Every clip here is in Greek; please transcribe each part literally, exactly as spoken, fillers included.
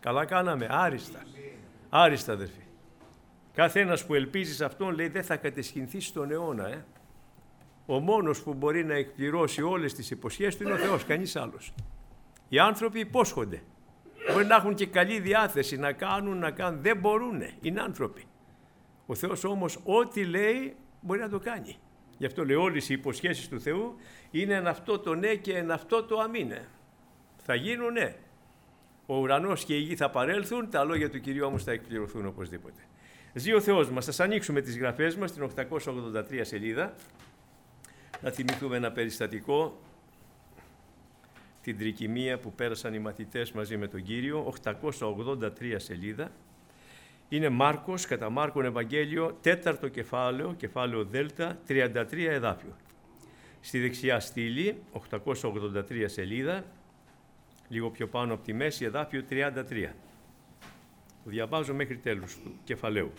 Καλά κάναμε, άριστα. Άριστα, αδερφοί. Κάθε ένας που ελπίζει σε Αυτόν, λέει, δεν θα κατεσχυνθεί στον αιώνα. Ε. Ο μόνος που μπορεί να εκπληρώσει όλες τις υποσχέσεις του είναι ο Θεός, κανείς άλλος. Οι άνθρωποι υπόσχονται. Μπορεί να έχουν και καλή διάθεση να κάνουν, να κάνουν. Δεν μπορούν, είναι άνθρωποι. Ο Θεός όμως ό,τι λέει μπορεί να το κάνει. Γι' αυτό λέει όλες οι υποσχέσεις του Θεού είναι εν αυτό το ναι και εν αυτό το αμήνε. Θα γίνουν ναι. Ο ουρανός και η γη θα παρέλθουν, τα λόγια του Κυρίου όμως θα εκπληρωθούν οπωσδήποτε. Ζει ο Θεός μας. Ας ανοίξουμε τις γραφές μας στην οκτακόσια ογδόντα τρία σελίδα. Να θυμηθούμε ένα περιστατικό, την τρικυμία που πέρασαν οι μαθητές μαζί με τον Κύριο, οκτακόσια ογδόντα τρία σελίδα. Είναι Μάρκος, κατά Μάρκον Ευαγγέλιο, τέταρτο κεφάλαιο, κεφάλαιο Δέλτα, τριάντα τρία εδάφιο. Στη δεξιά στήλη, οκτακόσια ογδόντα τρία σελίδα, λίγο πιο πάνω από τη μέση, εδάφιο τριάντα τρία. Το διαβάζω μέχρι τέλους του κεφαλαίου.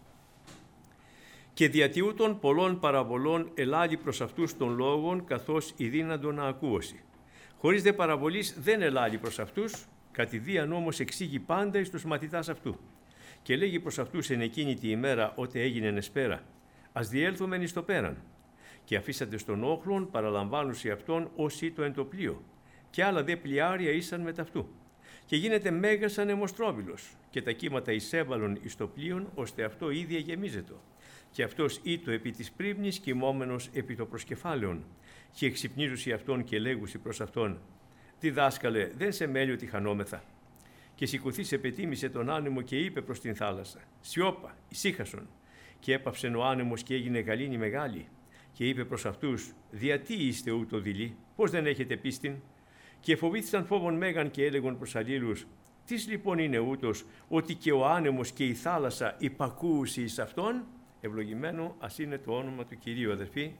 «Και διατιούτων πολλών παραβολών ελάλη προς αυτούς των λόγων, καθώς ειδύναντο να ακούωση. Χωρίς δε παραβολής δεν ελάλη προς αυτούς, κατηδίαν όμως εξήγει πάντα εις τους μαθητάς αυτού. Και λέγει προς αυτούς εν εκείνη τη ημέρα, ότε έγινεν εσπέρα, ας διέλθομεν εις το πέραν. Και αφήσατε στον όχλον, παραλαμβάνουσι αυτόν ως ήτο εν το πλοίο. Και άλλα δε πλοιάρια ήσαν με ταυτού. Και γίνεται μέγας ανεμοστρόβιλος, και τα κύματα εισέβαλον εις το πλοίον, ώστε αυτό ίδια γεμίζετο. Και αυτός ήτο επί της πρίμνης, κοιμόμενος επί το προσκεφάλαιον. Και εξυπνίζουσι αυτόν και λέγουσι προς αυτόν, διδάσκαλε, δεν σε μέλει ότι χανόμεθα. Και σηκωθείς επετίμησε τον άνεμο και είπε προς την θάλασσα, σιώπα, ησύχασον. Και έπαυσεν ο άνεμος και έγινε γαλήνη μεγάλη. Και είπε προς αυτούς, διατί είστε ούτω δειλοί, πώς δεν έχετε πίστην. Και φοβήθησαν φόβον μέγαν και έλεγον προς αλλήλους, τις λοιπόν είναι ούτως, ότι και ο άνεμος και η θάλασσα υπακούουσι εις αυτόν. Ευλογημένο ας είναι το όνομα του Κυρίου, αδερφοί.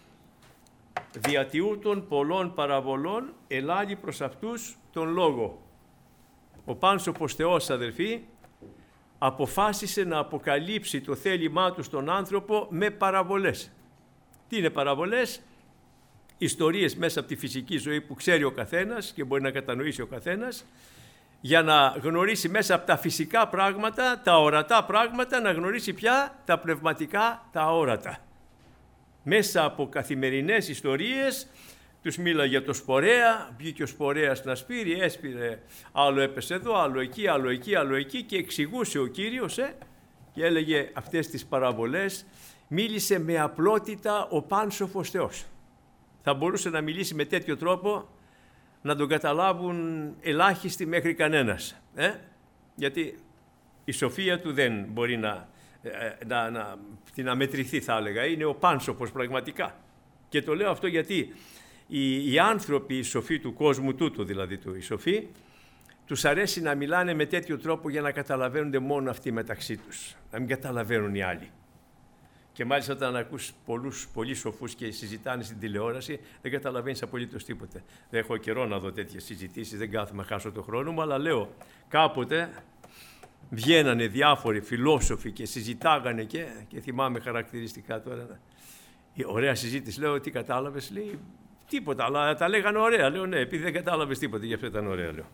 Διατιούτων πολλών παραβολών ελάλη προς αυτούς τον λόγο. Ο πάνσοπος Θεός, αδερφοί, αποφάσισε να αποκαλύψει το θέλημά του στον άνθρωπο με παραβολές. Τι είναι παραβολές? Ιστορίες μέσα από τη φυσική ζωή που ξέρει ο καθένας και μπορεί να κατανοήσει ο καθένας, για να γνωρίσει μέσα από τα φυσικά πράγματα, τα ορατά πράγματα, να γνωρίσει πια τα πνευματικά, τα αόρατα. Μέσα από καθημερινές ιστορίες τους μίλα για το σπορέα, βγήκε ο σπορέας να σπείρει, έσπηρε, άλλο έπεσε εδώ, άλλο εκεί, άλλο εκεί, άλλο εκεί και εξηγούσε ο Κύριος ε, και έλεγε αυτές τις παραβολές, μίλησε με απλότητα ο πάνσοφος Θεός. Θα μπορούσε να μιλήσει με τέτοιο τρόπο να τον καταλάβουν ελάχιστοι μέχρι κανένας. Ε? Γιατί η σοφία του δεν μπορεί να, να, να, να μετρηθεί, θα έλεγα. Είναι ο πάνσοφος πραγματικά. Και το λέω αυτό γιατί οι, οι άνθρωποι, οι σοφοί του κόσμου τούτου, δηλαδή του, οι σοφοί, τους αρέσει να μιλάνε με τέτοιο τρόπο για να καταλαβαίνονται μόνο αυτοί μεταξύ τους. Να μην καταλαβαίνουν οι άλλοι. Και μάλιστα όταν ακούς πολλούς πολύ σοφούς και συζητάνε στην τηλεόραση, δεν καταλαβαίνεις απολύτως τίποτε. Δεν έχω καιρό να δω τέτοιες συζητήσεις, δεν κάθομαι να χάσω το χρόνο μου, αλλά λέω κάποτε βγαίνανε διάφοροι φιλόσοφοι και συζητάγανε και, και θυμάμαι χαρακτηριστικά τώρα. Η ωραία συζήτηση, λέω, τι κατάλαβες, λέει, τίποτα, αλλά τα λέγανε ωραία. Λέω, ναι, επειδή δεν κατάλαβες τίποτα, γι' αυτό ήταν ωραία, λέω.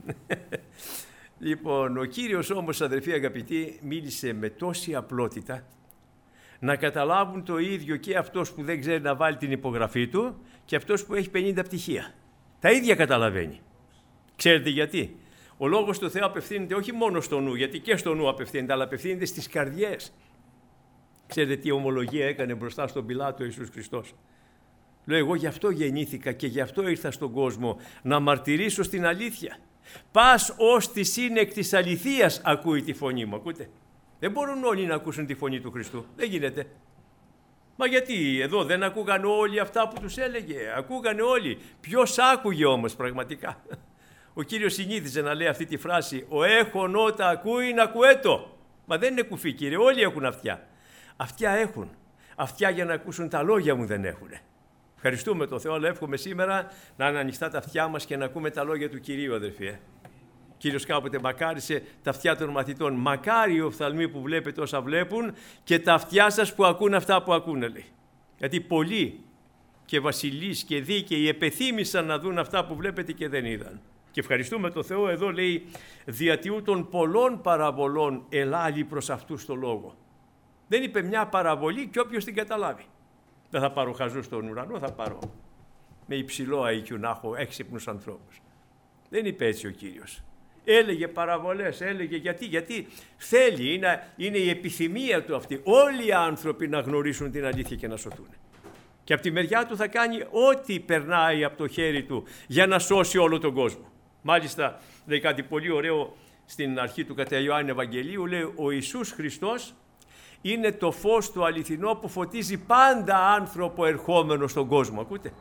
Λοιπόν, ο Κύριος όμως, αδερφοί αγαπητοί, μίλησε με τόση απλότητα, να καταλάβουν το ίδιο και αυτός που δεν ξέρει να βάλει την υπογραφή του και αυτός που έχει πενήντα πτυχία. Τα ίδια καταλαβαίνει. Ξέρετε γιατί? Ο λόγος του Θεού απευθύνεται όχι μόνο στο νου, γιατί και στο νου απευθύνεται, αλλά απευθύνεται στις καρδιές. Ξέρετε τι ομολογία έκανε μπροστά στον Πιλάτο Ιησούς Χριστός? Λέω, εγώ γι' αυτό γεννήθηκα και γι' αυτό ήρθα στον κόσμο, να μαρτυρήσω στην αλήθεια. Πας ως τη σύνεκ της αληθείας ακούει τη φωνή μου. Ακούτε? Δεν μπορούν όλοι να ακούσουν τη φωνή του Χριστού. Δεν γίνεται. Μα γιατί εδώ δεν ακούγαν όλοι αυτά που τους έλεγε? Ακούγανε όλοι. Ποιος άκουγε όμως πραγματικά? Ο Κύριος συνήθιζε να λέει αυτή τη φράση, ο έχων ότα ακούει να ακουέτο. Μα δεν είναι κουφί, Κύριε, όλοι έχουν αυτιά. Αυτιά έχουν. Αυτιά για να ακούσουν τα λόγια μου δεν έχουν. Ευχαριστούμε τον Θεό, αλλά εύχομαι σήμερα να είναι ανοιχτά τα αυτιά μας και να ακούμε τα λόγια του Κυρίου, αδερφοί. Κύριος κάποτε μακάρισε τα αυτιά των μαθητών. Μακάρι οι οφθαλμοί που βλέπετε όσα βλέπουν και τα αυτιά σας που ακούν αυτά που ακούνε, λέει. Γιατί πολλοί και βασιλείς και δίκαιοι επεθύμησαν να δουν αυτά που βλέπετε και δεν είδαν. Και ευχαριστούμε τον Θεό, εδώ λέει διατιού των πολλών παραβολών ελάλη προς αυτούς το λόγο. Δεν είπε μια παραβολή και όποιος την καταλάβει. Δεν θα πάρω χαζούς στον ουρανό, θα πάρω με υψηλό άι κιου να έχω έξυπνους ανθρώπους. Δεν είπε έτσι ο Κύριος. Έλεγε παραβολές, έλεγε γιατί, γιατί θέλει, είναι, είναι η επιθυμία του αυτή. Όλοι οι άνθρωποι να γνωρίσουν την αλήθεια και να σωθούν. Και από τη μεριά του θα κάνει ό,τι περνάει από το χέρι του για να σώσει όλο τον κόσμο. Μάλιστα λέει κάτι πολύ ωραίο στην αρχή του κατά Ιωάννη Ευαγγελίου, λέει ο Ιησούς Χριστός είναι το φως το αληθινό που φωτίζει πάντα άνθρωπο ερχόμενο στον κόσμο. Ακούτε?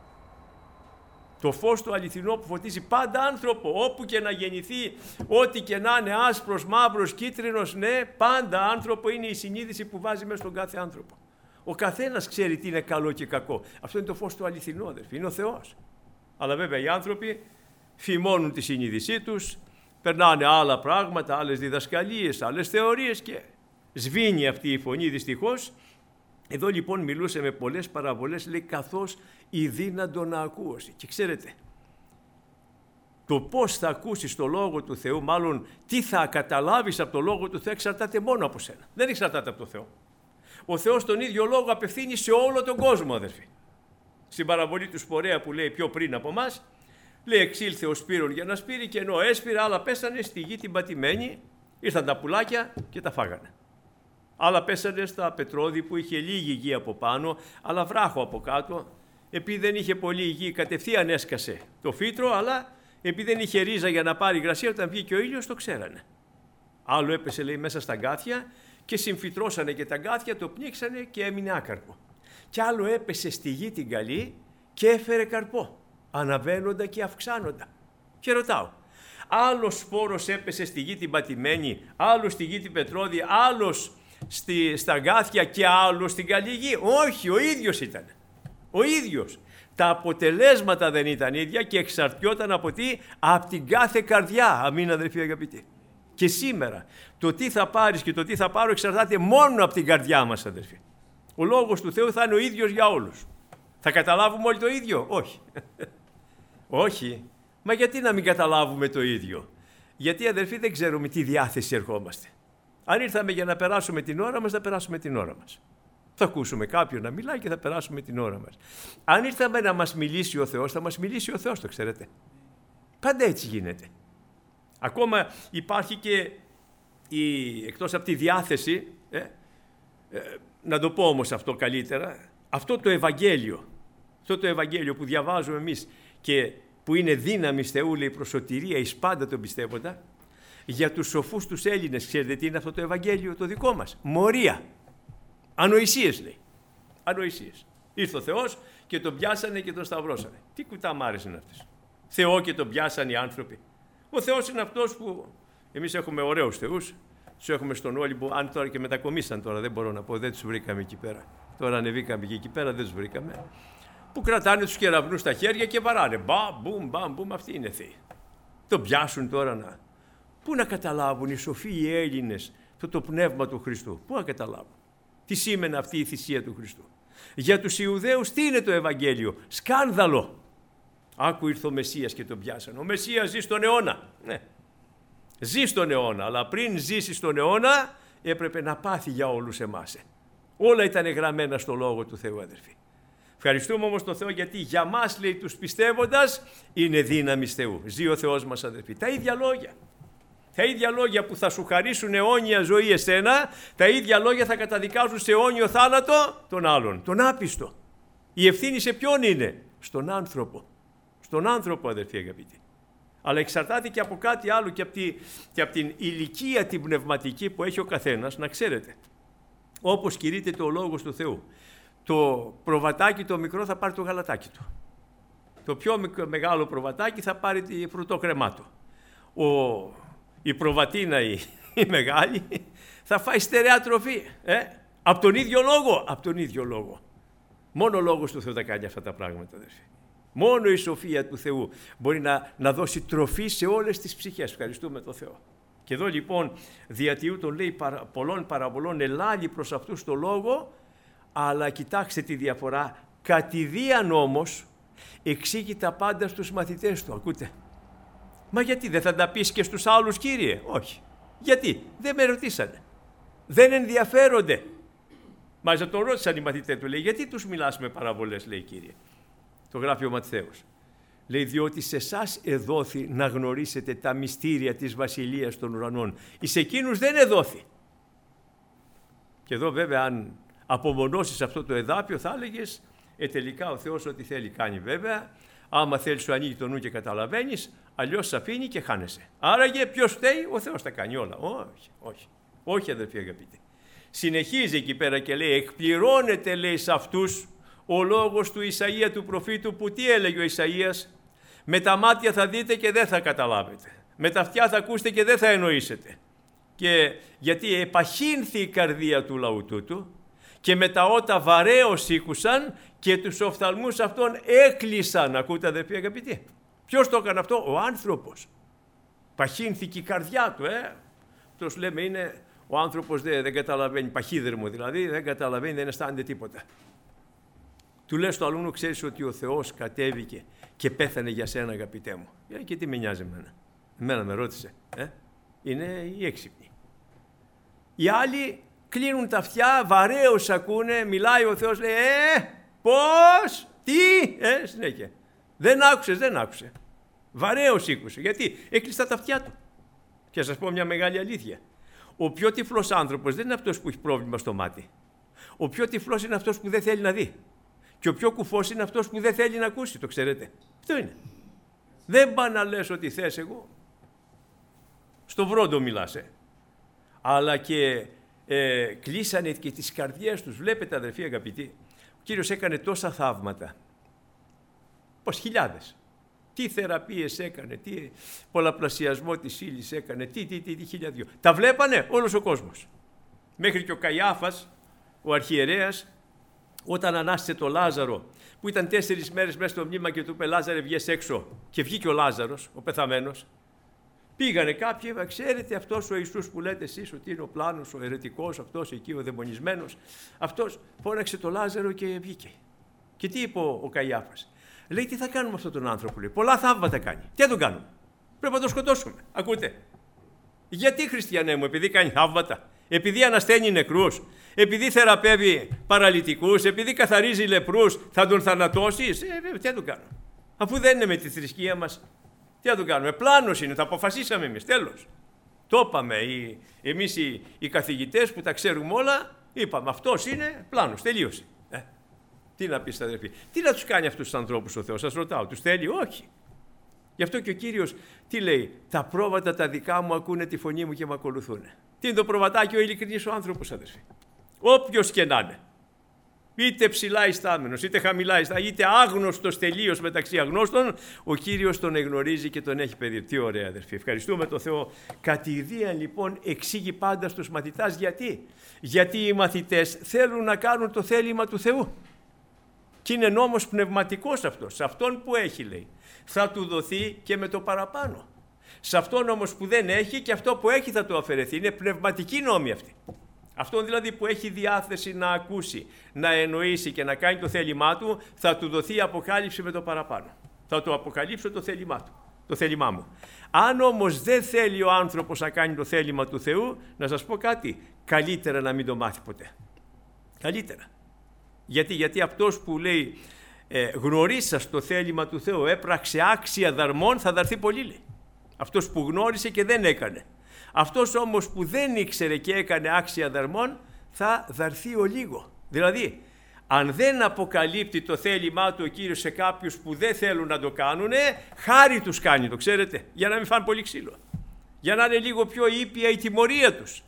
Το φως το αληθινό που φωτίζει πάντα άνθρωπο, όπου και να γεννηθεί, ό,τι και να είναι άσπρος, μαύρος, κίτρινος, ναι, πάντα άνθρωπο είναι η συνείδηση που βάζει μέσα στον κάθε άνθρωπο. Ο καθένας ξέρει τι είναι καλό και κακό. Αυτό είναι το φως το αληθινό, αδερφοί, είναι ο Θεός. Αλλά βέβαια οι άνθρωποι φημώνουν τη συνείδησή τους, περνάνε άλλα πράγματα, άλλες διδασκαλίες, άλλες θεωρίες και σβήνει αυτή η φωνή δυστυχώς. Εδώ λοιπόν μιλούσε με πολλές παραβολές, λέει καθώς η δύνατο να ακούσει. Και ξέρετε, το πώς θα ακούσεις το Λόγο του Θεού, μάλλον τι θα καταλάβεις από το Λόγο του Θεού, εξαρτάται μόνο από σένα. Δεν εξαρτάται από το Θεό. Ο Θεός τον ίδιο λόγο απευθύνει σε όλο τον κόσμο, αδερφοί. Στην παραβολή του Σπορέα που λέει πιο πριν από εμάς, λέει εξήλθε ο Σπύρων για να σπείρει και ενώ έσπηρε άλλα πέσανε στη γη την πατημένη, ήρθαν τα πουλάκια και τα φάγανε. Άλλα πέσανε στα πετρώδη που είχε λίγη γη από πάνω, αλλά βράχο από κάτω. Επειδή δεν είχε πολύ γη, κατευθείαν έσκασε το φύτρο, αλλά επειδή δεν είχε ρίζα για να πάρει υγρασία, όταν βγήκε ο ήλιος το ξέρανε. Άλλο έπεσε, λέει, μέσα στα γκάθια και συμφυτρώσανε και τα γκάθια, το πνίξανε και έμεινε άκαρπο. Κι άλλο έπεσε στη γη την καλή και έφερε καρπό, αναβαίνοντα και αυξάνοντα. Και ρωτάω, άλλος σπόρος έπεσε στη γη την πατημένη, άλλος στη γη την πετρώδη, άλλος στη, στα γκάθια και άλλος στην καλή γη? Όχι, ο ίδιος ήταν. Ο ίδιος. Τα αποτελέσματα δεν ήταν ίδια και εξαρτιόταν από τι? Από την κάθε καρδιά. Αμήν, αδερφοί αγαπητοί. Και σήμερα το τι θα πάρεις και το τι θα πάρω εξαρτάται μόνο από την καρδιά μας, αδερφοί. Ο λόγος του Θεού θα είναι ο ίδιος για όλους. Θα καταλάβουμε όλοι το ίδιο? Όχι. Όχι. Μα γιατί να μην καταλάβουμε το ίδιο? Γιατί, αδερφοί, δεν ξέρουμε τι διάθεση ερχόμαστε. Αν ήρθαμε για να περάσουμε την ώρα μας, θα περάσουμε την ώρα μας. Θα ακούσουμε κάποιον να μιλάει και θα περάσουμε την ώρα μας. Αν ήρθαμε να μας μιλήσει ο Θεός, θα μας μιλήσει ο Θεός, το ξέρετε. Πάντα έτσι γίνεται. Ακόμα υπάρχει και η, εκτός από τη διάθεση, ε, ε, να το πω όμως αυτό καλύτερα, αυτό το Ευαγγέλιο, αυτό το Ευαγγέλιο που διαβάζουμε εμείς και που είναι δύναμη Θεού, λέει, προς σωτηρία εις πάντα τον πιστεύοντα, για τους σοφούς τους Έλληνες, ξέρετε τι είναι αυτό το Ευαγγέλιο το δικό μας? Μορία. Ανοησίες, λέει. Ανοησίες. Ήρθε ο Θεός και τον πιάσανε και τον σταυρώσανε. Τι κουταμάρες είναι αυτές? Θεό και τον πιάσανε οι άνθρωποι. Ο Θεός είναι αυτός που εμείς έχουμε ωραίους θεούς. Τους έχουμε στον Όλυμπο, αν τώρα και μετακομίσαν τώρα, δεν μπορώ να πω, δεν τους βρήκαμε εκεί πέρα. Τώρα ανεβήκαμε και εκεί πέρα, δεν τους βρήκαμε. Που κρατάνε τους κεραυνούς στα χέρια και βαράνε. Μπα, μπουμ, μπαμ, μπουμ, αυτοί είναι θεοί. Τον πιάσουν τώρα να... Πού να καταλάβουν οι σοφοί οι Έλληνες το, το πνεύμα του Χριστού? Πού να καταλάβουν τι σήμαινε αυτή η θυσία του Χριστού? Για τους Ιουδαίους τι είναι το Ευαγγέλιο? Σκάνδαλο. Άκου ήρθε ο Μεσσίας και τον πιάσανε. Ο Μεσσίας ζει στον αιώνα. Ναι. Ζει στον αιώνα, αλλά πριν ζήσει στον αιώνα έπρεπε να πάθει για όλους εμάς. Όλα ήταν γραμμένα στο Λόγο του Θεού, αδερφοί. Ευχαριστούμε όμως τον Θεό γιατί για μας, λέει, τους πιστεύοντας είναι δύναμη Θεού. Ζει ο Θεός μας, αδερφοί. Τα ίδια λόγια. Τα ίδια λόγια που θα σου χαρίσουν αιώνια ζωή εσένα, τα ίδια λόγια θα καταδικάζουν σε αιώνιο θάνατο τον άλλον, τον άπιστο. Η ευθύνη σε ποιον είναι? Στον άνθρωπο. Στον άνθρωπο, αδερφοί αγαπητοί. Αλλά εξαρτάται και από κάτι άλλο και από, τη, και από την ηλικία την πνευματική που έχει ο καθένας, να ξέρετε. Όπως κηρύττεται ο Λόγος του Θεού. Το προβατάκι το μικρό θα πάρει το γαλατάκι του. Το πιο μεγάλο προβατάκι θα πάρει τη φρουτόκρεμά του. Ο, η προβατίνα η, η μεγάλη θα φάει στερεά τροφή. Ε? Από τον ίδιο λόγο. Από τον ίδιο λόγο. Μόνο ο Λόγος του Θεού θα κάνει αυτά τα πράγματα, αδερφοί. Μόνο η σοφία του Θεού μπορεί να, να δώσει τροφή σε όλες τις ψυχές. Ευχαριστούμε τον Θεό. Και εδώ λοιπόν διατιού τον λέει παρα, πολλών παραβολών ελάλη προς αυτούς το λόγο, αλλά κοιτάξτε τη διαφορά. Κατηδίαν όμως εξήγει τα πάντα στους μαθητές του. Ακούτε. Μα γιατί δεν θα τα πεις και στους άλλους, Κύριε? Όχι. Γιατί? Δεν με ρωτήσανε. Δεν ενδιαφέρονται. Μάλιστα τον ρώτησαν οι μαθητές του, λέει, γιατί τους μιλάς με παραβολές, λέει, Κύριε. Το γράφει ο Ματθαίος. Λέει, διότι σε εσάς εδόθη να γνωρίσετε τα μυστήρια της Βασιλείας των Ουρανών. Εις εκείνους δεν εδόθη. Και εδώ βέβαια αν απομονώσεις αυτό το εδάφιο θα έλεγες, ε, τελικά ο Θεός ό,τι θέλει κάνει βέβαια. Άμα θέλει σου ανοίγει το νου και καταλαβαίνεις, αλλιώς σε αφήνει και χάνεσαι. Άραγε ποιος φταίει? Ο Θεός τα κάνει όλα. Όχι, όχι, όχι αδερφοί αγαπητοί. Συνεχίζει εκεί πέρα και λέει, εκπληρώνεται, λέει, σε αυτούς ο λόγος του Ισαΐα του προφήτου, που τι έλεγε ο Ισαΐας? Με τα μάτια θα δείτε και δεν θα καταλάβετε. Με τα αυτιά θα ακούσετε και δεν θα εννοήσετε. Και γιατί επαχύνθη η καρδία του λαού τούτου και με τα ότα βαρέως ήκουσαν και τους οφθαλμούς αυτών έκλεισαν. Ακούτε αδερφοί αγαπητοί? Ποιος το έκανε αυτό? Ο άνθρωπος. Παχύνθηκε η καρδιά του. Ε? Αυτός λέμε είναι ο άνθρωπος δεν, δεν καταλαβαίνει, παχύδερμο δηλαδή, δεν καταλαβαίνει, δεν αισθάνεται τίποτα. Του λέει στο αλούνο, ξέρεις ότι ο Θεός κατέβηκε και πέθανε για σένα, αγαπητέ μου? Ε, και τι με νοιάζει εμένα? Εμένα με ρώτησε. Ε? Είναι οι έξυπνοι. Οι άλλοι κλείνουν τα αυτιά, βαρέως ακούνε, μιλάει ο Θεός, λέει, ε, πώς, τι, ε, συνέχεια. Δεν άκουσες, δεν άκουσε. Βαρέως ήκουσε. Γιατί? Έκλειστα τα αυτιά του. Και να σας πω μια μεγάλη αλήθεια. Ο πιο τυφλός άνθρωπος δεν είναι αυτός που έχει πρόβλημα στο μάτι. Ο πιο τυφλός είναι αυτός που δεν θέλει να δει. Και ο πιο κουφός είναι αυτός που δεν θέλει να ακούσει. Το ξέρετε? Αυτό είναι. Δεν πά να λες ότι θες εγώ. Στο βρόντο μιλάς, ε. Αλλά και ε, κλείσανε και τις καρδιές τους. Βλέπετε αδερφοί αγαπητοί, ο Κύριος έκανε τόσα θαύματα. Πως χιλιάδες. Τι θεραπείες έκανε, τι πολλαπλασιασμό της ύλης έκανε, τι, τι, τι, τι χιλιάδιο. Τα βλέπανε όλος ο κόσμος. Μέχρι και ο Καϊάφας, ο αρχιερέας, όταν ανάστησε το Λάζαρο, που ήταν τέσσερις μέρες μέσα στο μνήμα και του είπε, Λάζαρε, βγες έξω, και βγήκε ο Λάζαρος, ο πεθαμένος. Πήγανε κάποιοι, ξέρετε, αυτός ο Ιησούς που λέτε εσείς ότι είναι ο πλάνος, ο αιρετικός, αυτός εκεί ο δαιμονισμένος, αυτός φώναξε το Λάζαρο και βγήκε. Και τι είπε ο, ο Καϊάφας? Λέει, τι θα κάνουμε αυτόν τον άνθρωπο? Λέει, πολλά θαύματα κάνει. Τι θα τον κάνουμε? Πρέπει να τον σκοτώσουμε. Ακούτε? Γιατί, χριστιανέ μου? Επειδή κάνει θαύματα? Επειδή ανασταίνει νεκρούς? Επειδή θεραπεύει παραλυτικούς? Επειδή καθαρίζει λεπρούς? Θα τον θανατώσεις? Ε, τι θα τον κάνουμε? Αφού δεν είναι με τη θρησκεία μας, τι θα τον κάνουμε? Πλάνος είναι, τα αποφασίσαμε εμείς. Τέλος. Το είπαμε. Οι, εμείς οι, οι καθηγητές που τα ξέρουμε όλα, είπαμε αυτός είναι πλάνος. Τελείωσε. Ε, τι να πεις αδερφοί? Τι να τους κάνει αυτούς τους ανθρώπους ο Θεός? Σας ρωτάω. Τους θέλει? Όχι. Γι' αυτό και ο Κύριος τι λέει? Τα πρόβατα τα δικά μου ακούνε τη φωνή μου και με ακολουθούν. Τι είναι το προβατάκι? Ο ειλικρινής ο άνθρωπος, αδερφοί. Όποιος και να είναι. Είτε ψηλά ιστάμενος, είτε χαμηλά ιστάμενος, είτε άγνωστος τελείως μεταξύ αγνώστων, ο Κύριος τον εγνωρίζει και τον έχει παιδί. Τι ωραία αδερφοί. Ευχαριστούμε τον Θεό. Κατηδίαν λοιπόν εξήγει πάντα στους μαθητάς. Γιατί? Γιατί οι μαθητές θέλουν να κάνουν το θέλημα του Θεού. Και είναι νόμος πνευματικός αυτός. Σε αυτόν που έχει, λέει, θα του δοθεί και με το παραπάνω. Σε αυτόν όμως που δεν έχει, και αυτό που έχει θα του αφαιρεθεί. Είναι πνευματική νόμη αυτή. Αυτόν δηλαδή που έχει διάθεση να ακούσει, να εννοήσει και να κάνει το θέλημά του, θα του δοθεί η αποκάλυψη με το παραπάνω. Θα του αποκαλύψω το θέλημά του, το θέλημά μου. Αν όμως δεν θέλει ο άνθρωπος να κάνει το θέλημα του Θεού, να σας πω κάτι, καλύτερα να μην το μάθει ποτέ. Καλύτερα. Γιατί, γιατί αυτός που λέει ε, γνωρίσας το θέλημα του Θεού, έπραξε άξια δαρμών, θα δαρθεί πολύ, λέει. Αυτός που γνώρισε και δεν έκανε. Αυτός όμως που δεν ήξερε και έκανε άξια δαρμών, θα δαρθεί ο λίγο. Δηλαδή, αν δεν αποκαλύπτει το θέλημά του ο Κύριος σε κάποιους που δεν θέλουν να το κάνουν, χάρη τους κάνει, το ξέρετε, για να μην φάνε πολύ ξύλο. Για να είναι λίγο πιο ήπια η τιμωρία τους.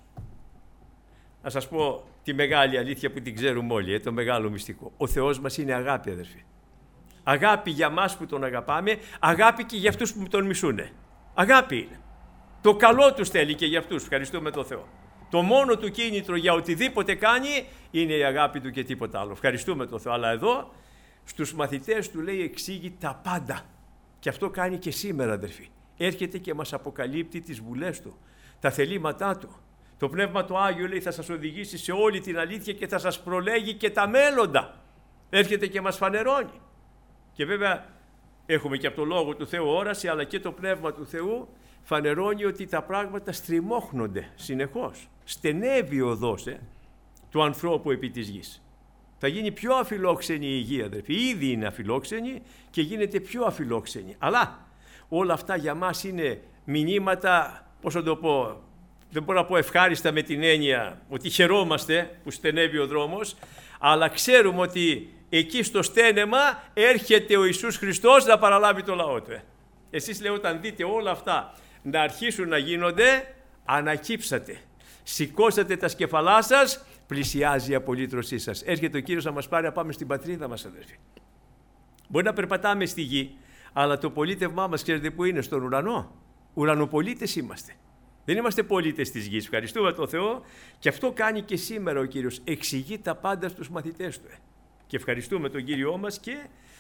Να σας πω τη μεγάλη αλήθεια που την ξέρουμε όλοι, ε, το μεγάλο μυστικό. Ο Θεός μας είναι αγάπη, αδερφοί. Αγάπη για μας που τον αγαπάμε, αγάπη και για αυτούς που τον μισούνε. Αγάπη είναι. Το καλό τους θέλει και για αυτούς. Ευχαριστούμε τον Θεό. Το μόνο του κίνητρο για οτιδήποτε κάνει είναι η αγάπη του και τίποτα άλλο. Ευχαριστούμε τον Θεό. Αλλά εδώ στους μαθητές του λέει εξήγει τα πάντα. Και αυτό κάνει και σήμερα, αδερφοί. Έρχεται και μας αποκαλύπτει τις βουλές του, τα θελήματά του. Το Πνεύμα του Άγιο, λέει, θα σας οδηγήσει σε όλη την αλήθεια και θα σας προλέγει και τα μέλλοντα. Έρχεται και μας φανερώνει. Και βέβαια έχουμε και από το Λόγο του Θεού όραση, αλλά και το Πνεύμα του Θεού φανερώνει ότι τα πράγματα στριμώχνονται συνεχώς. Στενεύει ο οδός ε, του ανθρώπου επί της γης. Θα γίνει πιο αφιλόξενη η γη, αδερφοί. Ήδη είναι αφιλόξενη και γίνεται πιο αφιλόξενη. Αλλά όλα αυτά για μας είναι μηνύματα, πώς θα το πω, δεν μπορώ να πω ευχάριστα με την έννοια ότι χαιρόμαστε που στενεύει ο δρόμος, αλλά ξέρουμε ότι εκεί στο στένεμα έρχεται ο Ιησούς Χριστός να παραλάβει το λαό του. Εσείς, λέω, όταν δείτε όλα αυτά να αρχίσουν να γίνονται, ανακύψατε. Σηκώσατε τα σκεφαλά σας, πλησιάζει η απολύτρωσή σας. Έρχεται ο Κύριος να μας πάρει να πάμε στην πατρίδα μας, αδερφοί. Μπορεί να περπατάμε στη γη, αλλά το πολίτευμά μας, ξέρετε που είναι, στον ουρανό. Ουρανοπολίτες είμαστε. Δεν είμαστε πολίτες της γης. Ευχαριστούμε τον Θεό. Και αυτό κάνει και σήμερα ο Κύριος. Εξηγεί τα πάντα στους μαθητές του. Και ευχαριστούμε τον Κύριό μας και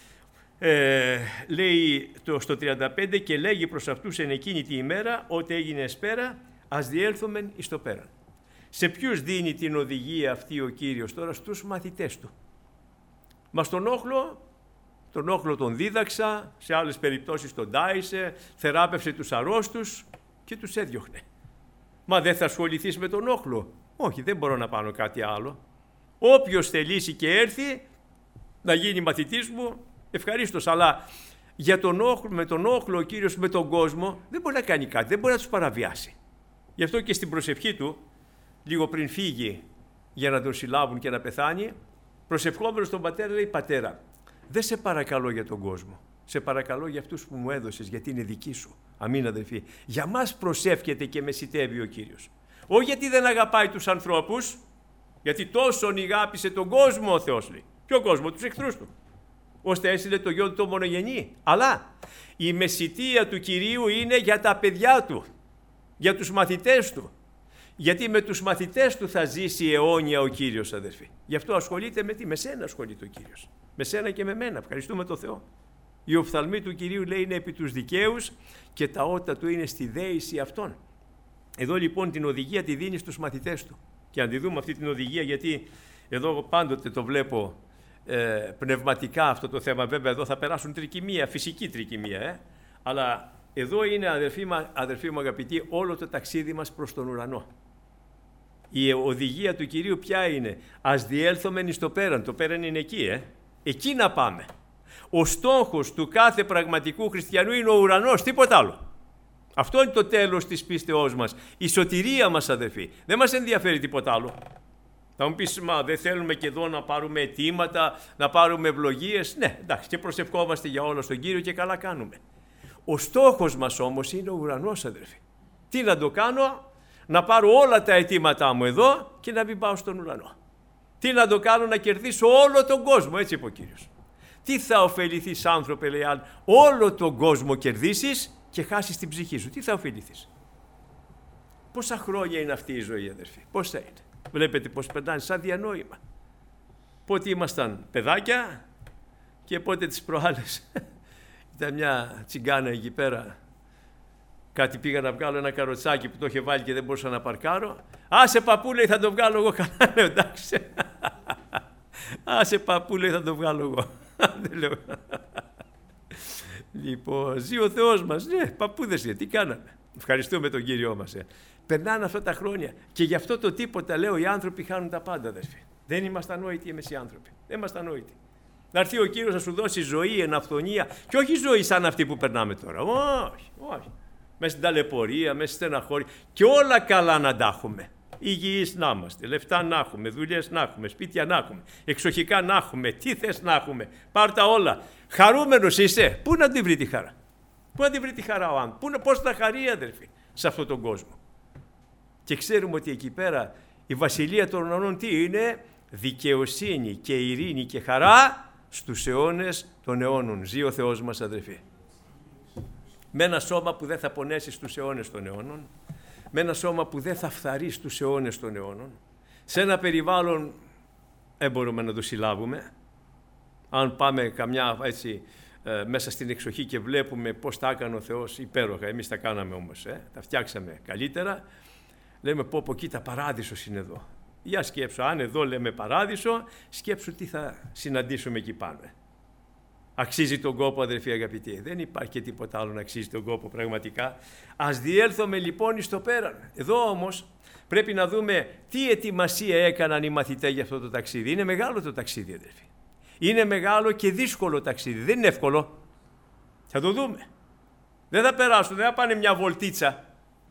ε, λέει το, στο τριάντα πέντε και λέγει προς αυτούς εν εκείνη τη ημέρα ότι έγινε εσπέρα, ας διέλθομεν εις το πέραν. Σε ποιους δίνει την οδηγία αυτή ο Κύριος τώρα? Στους μαθητές του. Μας τον όχλο, τον όχλο τον δίδαξα, σε άλλες περιπτώσεις τον τάισε, θεράπευσε τους αρρώστους και τους έδιωχνε. Μα δεν θα ασχοληθείς με τον όχλο? Όχι, δεν μπορώ να κάνω κάτι άλλο. Όποιος θελήσει και έρθει να γίνει μαθητής μου, ευχαρίστως, αλλά για τον όχλο, με τον όχλο ο Κύριος, με τον κόσμο, δεν μπορεί να κάνει κάτι, δεν μπορεί να τους παραβιάσει. Γι' αυτό και στην προσευχή του, λίγο πριν φύγει για να τον συλλάβουν και να πεθάνει, προσευχόμενος τον πατέρα λέει: Πατέρα, δεν σε παρακαλώ για τον κόσμο, σε παρακαλώ για αυτούς που μου έδωσες, γιατί είναι δικοί σου. Αμήν, αδελφοί. Για μας προσεύχεται και μεσητεύει ο Κύριος. Όχι γιατί δεν αγαπάει τους ανθρώπους, γιατί τόσον ηγάπησε τον κόσμο ο Θεός, λέει. Ποιο κόσμο? Τους εχθρούς του. Ώστε έστειλε το γιο του το μονογενή. Αλλά η μεσητεία του Κυρίου είναι για τα παιδιά του, για τους μαθητές του. Γιατί με τους μαθητές του θα ζήσει αιώνια ο Κύριος, αδελφοί. Γι' αυτό ασχολείται με τι? Με σένα ασχολείται ο Κύριος. Με σένα και με μένα. Ευχαριστούμε τον Θεό. Η οφθαλμή του Κυρίου, λέει, είναι επί τους δικαίους και τα ότα του είναι στη δέηση αυτών. Εδώ λοιπόν την οδηγία τη δίνει στους μαθητές του. Και αν τη δούμε αυτή την οδηγία, γιατί εδώ πάντοτε το βλέπω ε, πνευματικά αυτό το θέμα. Βέβαια εδώ θα περάσουν τρικυμία, φυσική τρικυμία. Ε? Αλλά εδώ είναι, αδερφοί, αδερφοί μου αγαπητοί, όλο το ταξίδι μας προς τον ουρανό. Η οδηγία του Κυρίου ποια είναι? Ας διέλθομεν εις το πέραν. Το πέραν είναι εκεί, ε? Εκεί να πάμε. Ο στόχος του κάθε πραγματικού χριστιανού είναι ο ουρανός, τίποτα άλλο. Αυτό είναι το τέλος της πίστεώς μας. Η σωτηρία μας, αδερφοί. Δεν μας ενδιαφέρει τίποτα άλλο. Θα μου πεις, μα δεν θέλουμε και εδώ να πάρουμε αιτήματα, να πάρουμε ευλογίες? Ναι, εντάξει, και προσευχόμαστε για όλα στον Κύριο και καλά κάνουμε. Ο στόχος μας όμως είναι ο ουρανός, αδερφοί. Τι να το κάνω? Να πάρω όλα τα αιτήματά μου εδώ και να μην πάω στον ουρανό. Τι να το κάνω? Να κερδίσω όλο τον κόσμο, έτσι είπε ο Κύριος. Τι θα ωφεληθείς, άνθρωπε, λέει, αν όλο τον κόσμο κερδίσεις και χάσεις την ψυχή σου? Τι θα ωφεληθείς? Πόσα χρόνια είναι αυτή η ζωή, αδερφοί? Πόσα είναι? Βλέπετε πως περνάνε σαν διανόημα. Πότε ήμασταν παιδάκια και πότε τις προάλλες ήταν μια τσιγκάνα εκεί πέρα. Κάτι πήγα να βγάλω ένα καροτσάκι που το είχε βάλει και δεν μπορούσα να παρκάρω. Άσε παππού, λέει, θα το βγάλω εγώ. Καλά, λέω, εντάξει. Άσε παππού, λέει, θα το βγάλω εγώ. Δεν λέω. Λοιπόν, ζει ο Θεός μας. Ναι, παππούδες είναι, τι κάναμε? Ευχαριστούμε τον Κύριό μας. Ε. Περνάνε αυτά τα χρόνια και γι' αυτό το τίποτα, λέω, οι άνθρωποι χάνουν τα πάντα, αδερφοί. Δεν είμαστε ανόητοι εμείς οι άνθρωποι. Δεν είμαστε ανόητοι. Να έρθει ο Κύριος να σου δώσει ζωή, εναυθονία, και όχι ζωή σαν αυτή που περνάμε τώρα. Όχι, όχι. Μέσα στην ταλαιπωρία, μέσα στη στεναχώρια, και όλα καλά να τα έχουμε. Υγιείς να είμαστε, λεφτά να έχουμε, δουλειές να έχουμε, σπίτια να έχουμε, εξοχικά να έχουμε, τι θες να έχουμε, πάρ' τα όλα. Χαρούμενος είσαι? Πού να την βρει τη χαρά? Πού να την βρει τη χαρά ο άνθρωπος? Πώς θα χαρεί, αδερφοί, σε αυτόν τον κόσμο? Και ξέρουμε ότι εκεί πέρα η βασιλεία των ουρανών τι είναι? Δικαιοσύνη και ειρήνη και χαρά στους αιώνες των αιώνων. Ζει ο Θεός μας, αδερφοί. Με ένα σώμα που δεν θα πονέσει στους αιώνες των αιώνων, με ένα σώμα που δεν θα φθαρεί στους αιώνες των αιώνων, σε ένα περιβάλλον δεν μπορούμε να το συλλάβουμε. Αν πάμε καμιά έτσι ε, μέσα στην εξοχή και βλέπουμε πώς τα έκανε ο Θεός υπέροχα, εμείς τα κάναμε όμως, ε, τα φτιάξαμε καλύτερα, λέμε πω πω κοίτα, παράδεισος είναι εδώ. Για σκέψου, αν εδώ λέμε παράδεισο, σκέψου τι θα συναντήσουμε εκεί πάνω. αξίζει τον κόπο, αδερφοί αγαπητοί. Δεν υπάρχει και τίποτα άλλο να αξίζει τον κόπο πραγματικά. Ας διέλθουμε λοιπόν εις το πέραν. Εδώ όμως πρέπει να δούμε τι ετοιμασία έκαναν οι μαθητές για αυτό το ταξίδι. Είναι μεγάλο το ταξίδι, αδερφοί. Είναι μεγάλο και δύσκολο ταξίδι. Δεν είναι εύκολο. Θα το δούμε. Δεν θα περάσουν, δεν θα πάνε μια βολτίτσα.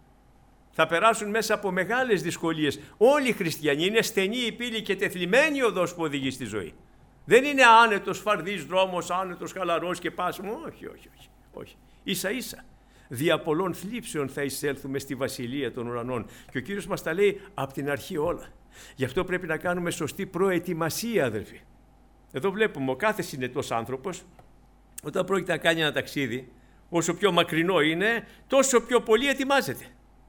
Θα περάσουν μέσα από μεγάλες δυσκολίες. Όλοι οι χριστιανοί είναι στενή η πύλη και τεθλιμμένη οδός που οδηγεί στη ζωή. Δεν είναι άνετος, φαρδής δρόμος, άνετος, χαλαρός και πάσιμο. Όχι, όχι, όχι, όχι. Ίσα ίσα. Δια πολλών θλίψεων θα εισέλθουμε στη βασιλεία των ουρανών. Και ο Κύριος μας τα λέει από την αρχή όλα. Γι' αυτό πρέπει να κάνουμε σωστή προετοιμασία, αδελφοί. Εδώ βλέπουμε ο κάθε συνετός άνθρωπος, όταν πρόκειται να κάνει ένα ταξίδι, όσο πιο μακρινό είναι, τόσο πιο πολύ ετοιμάζεται.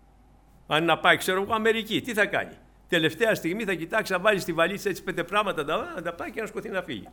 Αν να πάει, ξέρω εγώ, Αμερική, τι θα κάνει? Τελευταία στιγμή θα κοιτάξει να βάλει στη βαλίτσα έτσι πέντε πράγματα, να τα πάει και να σκοθεί να φύγει.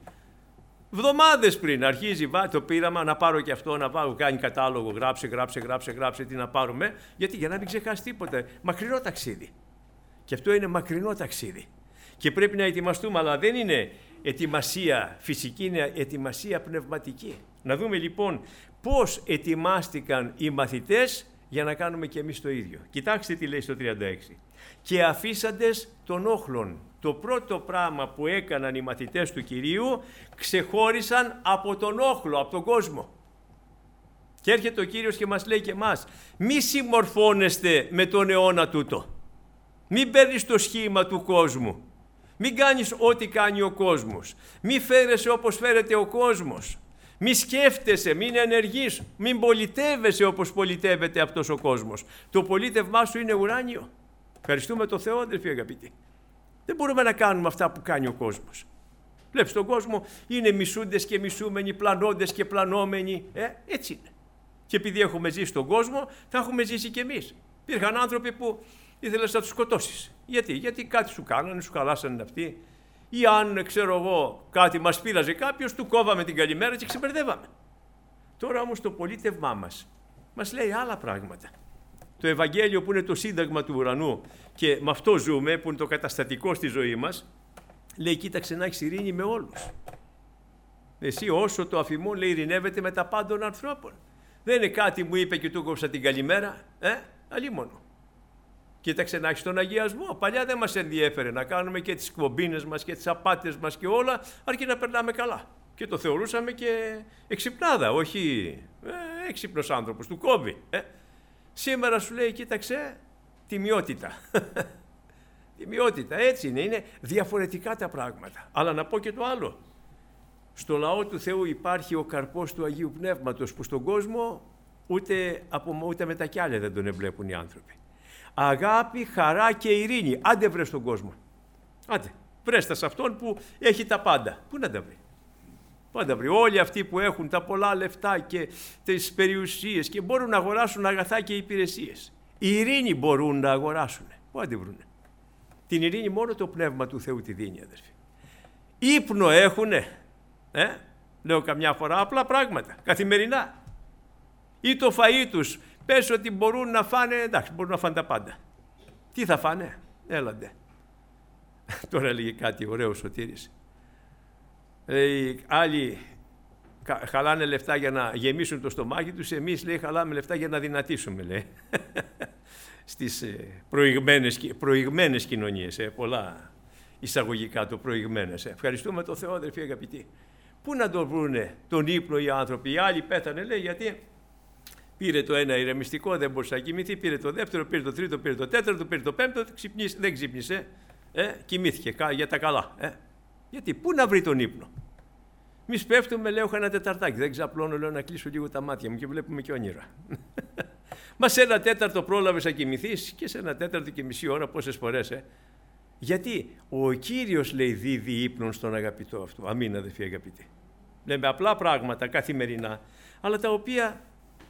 Βδομάδες πριν αρχίζει βά, το πείραμα, να πάρω και αυτό, να πάω, κάνει κατάλογο, γράψε, γράψε, γράψε, γράψε, τι να πάρουμε. Γιατί? Για να μην ξεχάσει τίποτα. Μακρινό ταξίδι. Και αυτό είναι μακρινό ταξίδι. Και πρέπει να ετοιμαστούμε, αλλά δεν είναι ετοιμασία φυσική, είναι ετοιμασία πνευματική. Να δούμε λοιπόν πώς ετοιμάστηκαν οι μαθητές για να κάνουμε και εμείς το ίδιο. Κοιτάξτε τι λέει στο τριάντα έξι. Και αφήσαντες των όχλων. Το πρώτο πράγμα που έκαναν οι μαθητές του Κυρίου, ξεχώρισαν από τον όχλο, από τον κόσμο. Και έρχεται ο Κύριος και μας λέει και εμάς, μη συμμορφώνεστε με τον αιώνα τούτο. Μην παίρνεις το σχήμα του κόσμου. Μην κάνεις ό,τι κάνει ο κόσμος. Μην φέρεσαι όπως φέρεται ο κόσμος. Μη σκέφτεσαι, μην ενεργείς, μην πολιτεύεσαι όπως πολιτεύεται αυτός ο κόσμος. Το πολίτευμά σου είναι ουράνιο. Ευχαριστούμε τον Θεό, αδελφοί αγαπητοί. Δεν μπορούμε να κάνουμε αυτά που κάνει ο κόσμος. Βλέπεις τον κόσμο, είναι μισούντες και μισούμενοι, πλανώντες και πλανόμενοι. Ε, έτσι είναι. Και επειδή έχουμε ζήσει στον κόσμο, θα έχουμε ζήσει κι εμείς. Υπήρχαν άνθρωποι που ήθελες να τους σκοτώσεις. Γιατί? Γιατί κάτι σου κάνανε, σου χαλάσανε αυτοί. Ή αν, ξέρω εγώ, κάτι μας πείραζε κάποιος, του κόβαμε την καλημέρα και ξεμπερδεύαμε. Τώρα όμως το πολίτευμά μας μας λέει άλλα πράγματα. Το Ευαγγέλιο που είναι το σύνταγμα του ουρανού και με αυτό ζούμε, που είναι το καταστατικό στη ζωή μας, λέει κοίταξε να έχεις ειρήνη με όλους. Εσύ όσο το αφημούν, λέει, ειρηνεύεται με τα πάντων ανθρώπων. Δεν είναι κάτι μου είπε και του κόψα την καλημέρα, ε, αλίμονο. Κοίταξε να έχεις τον αγιασμό. Παλιά δεν μας ενδιέφερε να κάνουμε και τις κομπίνες μας και τις απάτες μας και όλα, αρκεί να περνάμε καλά. Και το θεωρούσαμε και εξυπνάδα, όχι ε, έξυπνος άνθρωπος, του κόβει. Ε. Σήμερα σου λέει, κοίταξε, τιμιότητα. Τιμιότητα, έτσι είναι, είναι διαφορετικά τα πράγματα. Αλλά να πω και το άλλο. Στο λαό του Θεού υπάρχει ο καρπός του Αγίου Πνεύματος που στον κόσμο ούτε, από, ούτε με τα κιάλια δεν τον εμπλέκουν οι άνθρωποι. Αγάπη, χαρά και ειρήνη. Άντε βρες στον κόσμο. Άντε, βρες τα σε αυτόν που έχει τα πάντα. Πού να τα βρει? Πού να τα βρει? Όλοι αυτοί που έχουν τα πολλά λεφτά και τις περιουσίες και μπορούν να αγοράσουν αγαθά και υπηρεσίες. Η ειρήνη μπορούν να αγοράσουν. Πού να τη βρουνε? Την ειρήνη μόνο το Πνεύμα του Θεού τη δίνει, αδερφοί. Ύπνο έχουνε. Ε? Λέω καμιά φορά απλά πράγματα, καθημερινά. Ή το φαΐ τους, πες ότι μπορούν να φάνε, εντάξει, μπορούν να φάνε τα πάντα. Τι θα φάνε? Έλαντε. Τώρα έλεγε κάτι ωραίο ο Σωτήρης. Λέει, άλλοι χαλάνε λεφτά για να γεμίσουν το στομάχι τους, εμείς, λέει, χαλάμε λεφτά για να δυνατήσουμε, λέει. Στις προηγμένες, προηγμένες κοινωνίες, ε, πολλά εισαγωγικά το προηγμένες. Ε. Ευχαριστούμε τον Θεό, αδερφοί αγαπητοί. Πού να τον βρούνε τον ύπνο οι άνθρωποι? Οι άλλοι πέθανε, λέει, γιατί πήρε το ένα ηρεμιστικό, δεν μπορούσε να κοιμηθεί, πήρε το δεύτερο, πήρε το τρίτο, πήρε το τέταρτο, πήρε το πέμπτο, ξυπνήσε, δεν ξύπνησε, ε, κοιμήθηκε για τα καλά. Ε. Γιατί, πού να βρει τον ύπνο? Εμείς πέφτουμε, λέω, έχω ένα τεταρτάκι, δεν ξαπλώνω, λέω, να κλείσω λίγο τα μάτια μου και βλέπουμε και όνειρα. Μα σε ένα τέταρτο πρόλαβες να κοιμηθείς και σε ένα τέταρτο και μισή ώρα πόσες φορές, ε. Γιατί ο Κύριος, λέει, δίδει ύπνον στον αγαπητό αυτού. Αμήν, αδελφοί αγαπητοί. Λέμε απλά πράγματα καθημερινά, αλλά τα οποία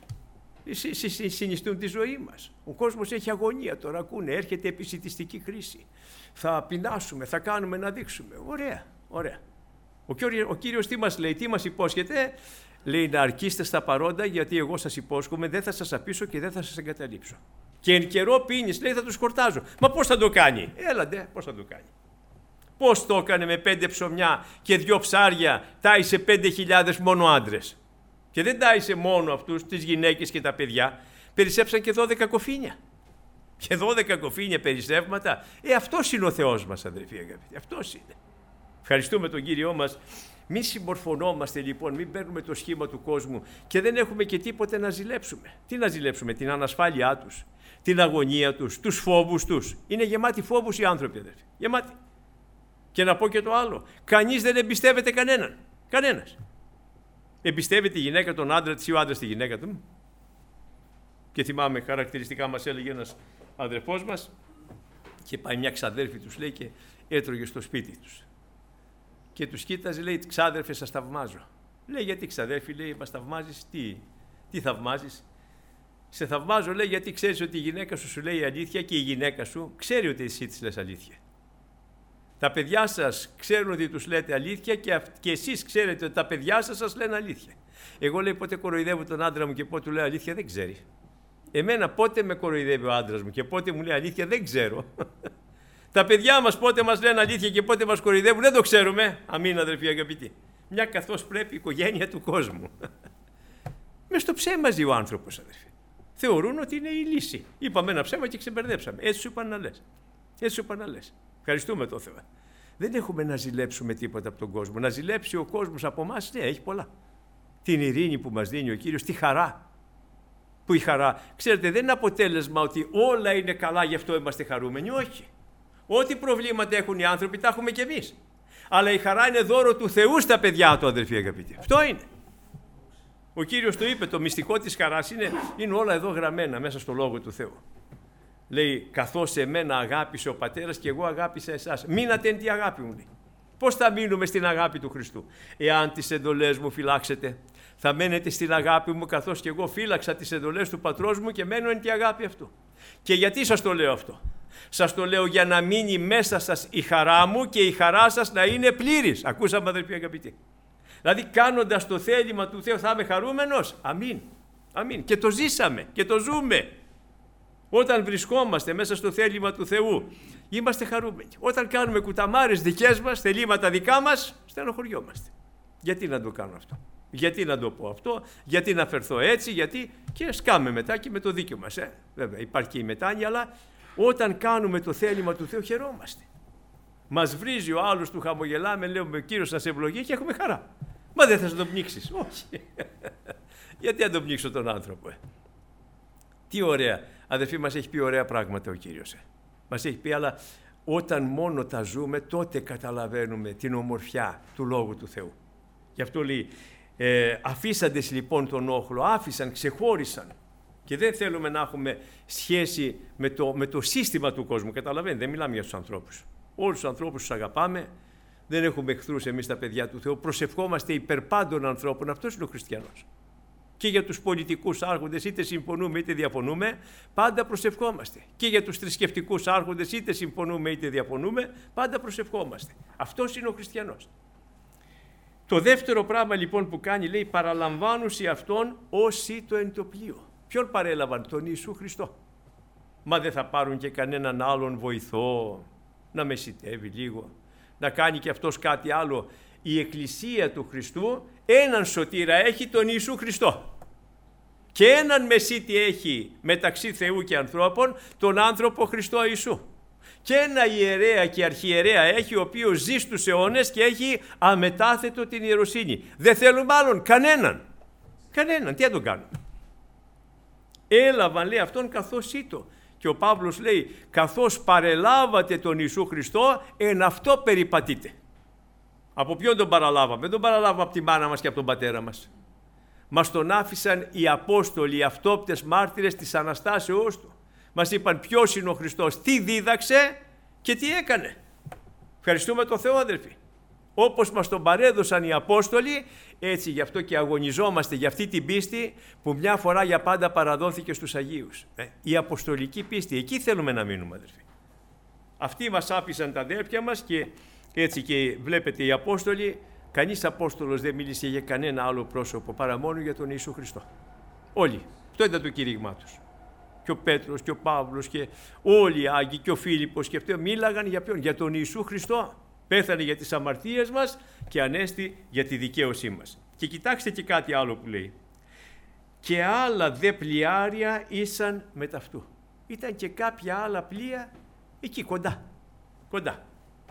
συνιστούν τη ζωή μας. Ο κόσμος έχει αγωνία, τώρα ακούνε, έρχεται επισιτιστική κρίση. Θα πεινάσουμε, θα κάνουμε να δείξουμε. Ωραία, ωραία. Ο Κύριος, ο Κύριος τι μας λέει, τι μας υπόσχεται? Λέει, να αρκείστε στα παρόντα, γιατί εγώ σας υπόσχομαι, δεν θα σας αφήσω και δεν θα σας εγκαταλείψω. Και εν καιρό πίνεις, λέει, θα τους χορτάζω. Μα πώς θα το κάνει? Έλαντε, πώς θα το κάνει? Πώς το έκανε με πέντε ψωμιά και δυο ψάρια, τάισε πέντε χιλιάδες μόνο άντρες. Και δεν τάισε μόνο αυτούς, τις γυναίκες και τα παιδιά, περισσέψαν και δώδεκα κοφίνια. Και δώδεκα κοφίνια περισσεύματα. Ε, αυτός είναι ο Θεός μας, αδελφοί αγαπητοί. Αυτός είναι. Ευχαριστούμε τον Κύριό μας. Μην συμπορφωνόμαστε λοιπόν, μην παίρνουμε το σχήμα του κόσμου και δεν έχουμε και τίποτε να ζηλέψουμε. Τι να ζηλέψουμε? Την ανασφάλειά τους, την αγωνία τους, τους φόβους τους. Είναι γεμάτοι φόβους οι άνθρωποι, αδελφοί. Γεμάτοι. Και να πω και το άλλο. Κανείς δεν εμπιστεύεται κανέναν. Κανένας. Εμπιστεύεται η γυναίκα τον άντρα της ή ο άντρας τη γυναίκα του? Και θυμάμαι, χαρακτηριστικά μας έλεγε ένας αδερφός μας, και πάει μια ξαδέρφη τους, λέει, και έτρωγε στο σπίτι τους. Και τους κοίταζε, λέει, ξάδερφε, σας θαυμάζω. Λέει, γιατί ξαδέρφη? Λέει, μας θαυμάζεις? Τι, τι θαυμάζεις? Σε θαυμάζω, λέει, γιατί ξέρεις ότι η γυναίκα σου σου λέει αλήθεια και η γυναίκα σου ξέρει ότι εσύ της λες αλήθεια. Τα παιδιά σας ξέρουν ότι τους λέτε αλήθεια και, και εσείς ξέρετε ότι τα παιδιά σας σας λένε αλήθεια. Εγώ, λέει, πότε κοροϊδεύω τον άντρα μου και πότε του λέω αλήθεια δεν ξέρει. Εμένα πότε με κοροϊδεύει ο άντρας μου και πότε μου λέει αλήθεια δεν ξέρω. Τα παιδιά μας πότε μας λένε αλήθεια και πότε μας κοροϊδεύουν δεν το ξέρουμε. Αμήν, αδελφοί αγαπητοί. Μια καθώς πρέπει η οικογένεια του κόσμου. Μες στο ψέμα ζει ο άνθρωπος, αδελφοί. Θεωρούν ότι είναι η λύση. Είπαμε ένα ψέμα και ξεμπερδέψαμε. Έτσι σου είπαν να λες. Έτσι σου είπαν να λες. Ευχαριστούμε τον Θεό. Δεν έχουμε να ζηλέψουμε τίποτα από τον κόσμο. Να ζηλέψει ο κόσμος από εμάς, ναι, έχει πολλά. Την ειρήνη που μας δίνει ο Κύριος, τη χαρά. Που η χαρά, ξέρετε, δεν είναι αποτέλεσμα ότι όλα είναι καλά, γι' αυτό είμαστε χαρούμενοι. Όχι. Ό,τι προβλήματα έχουν οι άνθρωποι, τα έχουμε κι εμείς. Αλλά η χαρά είναι δώρο του Θεού στα παιδιά του, αδελφοί αγαπητοί. Αυτό είναι. Ο Κύριος το είπε, το μυστικό της χαράς είναι, είναι όλα εδώ γραμμένα μέσα στο Λόγο του Θεού. Λέει, καθώς εμένα αγάπησε ο Πατέρας και εγώ αγάπησα εσάς. Μείνατε εν τη αγάπη μου. Λέει. Πώς θα μείνουμε στην αγάπη του Χριστού? Εάν τις εντολές μου φυλάξετε, θα μένετε στην αγάπη μου, καθώς και εγώ φύλαξα τις εντολές του Πατρός μου και μένω εν τη αγάπη αυτού. Και γιατί σας το λέω αυτό? Σας το λέω για να μείνει μέσα σας η χαρά μου και η χαρά σας να είναι πλήρης. Ακούσαμε, αδελφοί αγαπητοί? Δηλαδή, κάνοντας το θέλημα του Θεού θα είμαι χαρούμενος. Αμήν. Αμήν. Και το ζήσαμε και το ζούμε. Όταν βρισκόμαστε μέσα στο θέλημα του Θεού, είμαστε χαρούμενοι. Όταν κάνουμε κουταμάρες δικές μας, θελήματα δικά μας, στενοχωριόμαστε. Γιατί να το κάνω αυτό? Γιατί να το πω αυτό? Γιατί να φερθώ έτσι? Γιατί? Και σκάμε μετά και με το δίκιο μας. Ε. Βέβαια, υπάρχει και η μετάνοια, αλλά όταν κάνουμε το θέλημα του Θεού, χαιρόμαστε. Μας βρίζει ο άλλος, του χαμογελάμε, λέμε ο Κύριος να σε ευλογεί και έχουμε χαρά. Μα δεν θα τον πνίξεις? Όχι. Γιατί να τον πνίξω τον άνθρωπο? Ε. Τι ωραία. Αδελφοί, μας έχει πει ωραία πράγματα ο Κύριος. Ε. Μας έχει πει, αλλά όταν μόνο τα ζούμε, τότε καταλαβαίνουμε την ομορφιά του Λόγου του Θεού. Γι' αυτό λέει, ε, αφήσαντες λοιπόν τον όχλο, άφησαν, ξεχώρισαν. Και δεν θέλουμε να έχουμε σχέση με το, με το σύστημα του κόσμου. Καταλαβαίνετε, δεν μιλάμε για τους ανθρώπους. Όλους τους ανθρώπους τους αγαπάμε. Δεν έχουμε εχθρούς εμείς τα παιδιά του Θεού. Προσευχόμαστε υπέρ πάντων ανθρώπων. Αυτός είναι ο χριστιανός. Και για τους πολιτικούς άρχοντες, είτε συμφωνούμε είτε διαφωνούμε, πάντα προσευχόμαστε. Και για τους θρησκευτικούς άρχοντες, είτε συμφωνούμε είτε διαφωνούμε, πάντα προσευχόμαστε. Αυτός είναι ο χριστιανός. Το δεύτερο πράγμα λοιπόν που κάνει, λέει, παραλαμβάνουσι αυτόν όσοι το εν το πλοίο. Ποιον παρέλαβαν? Τον Ιησού Χριστό. Μα δεν θα πάρουν και κανέναν άλλον βοηθό να μεσητεύει λίγο, να κάνει και αυτός κάτι άλλο? Η Εκκλησία του Χριστού έναν σωτήρα έχει, τον Ιησού Χριστό. Και έναν μεσίτη έχει μεταξύ Θεού και ανθρώπων, τον άνθρωπο Χριστό Ιησού. Και ένα ιερέα και αρχιερέα έχει, ο οποίος ζει στους αιώνες και έχει αμετάθετο την ιεροσύνη. Δεν θέλουμε άλλον, κανέναν. Κανέναν, τι να τον κάνουμε? Έλαβαν, λέει, αυτόν καθώς ήτο. Και ο Παύλος λέει, καθώς παρελάβατε τον Ιησού Χριστό, εν αυτό περιπατείτε. Από ποιον τον παραλάβαμε? Δεν τον παραλάβαμε από τη μάνα μας και από τον πατέρα μας. Μας τον άφησαν οι Απόστολοι, οι αυτόπτες μάρτυρες της Αναστάσεώς του. Μας είπαν ποιος είναι ο Χριστός, τι δίδαξε και τι έκανε. Ευχαριστούμε τον Θεό, αδελφοί. Όπως μας τον παρέδωσαν οι Απόστολοι, έτσι γι' αυτό και αγωνιζόμαστε για αυτή την πίστη που μια φορά για πάντα παραδόθηκε στους Αγίους. Ε, η αποστολική πίστη, εκεί θέλουμε να μείνουμε, αδελφοί. Αυτοί μας άφησαν τα αδέρφια μας και έτσι και βλέπετε οι Απόστολοι, κανείς Απόστολος δεν μίλησε για κανένα άλλο πρόσωπο παρά μόνο για τον Ιησού Χριστό. Όλοι. Αυτό ήταν το κήρυγμά τους. Και ο Πέτρος και ο Παύλος και όλοι οι Άγιοι και ο Φίλιππος και αυτοί μίλαγαν για ποιον? Για τον Ιησού Χριστό. Πέθανε για τις αμαρτίες μας και ανέστη για τη δικαίωσή μας. Και κοιτάξτε και κάτι άλλο που λέει. Και άλλα δε πλοιάρια ήσαν μετ' αυτού. Ήταν και κάποια άλλα πλοία εκεί κοντά. Κοντά.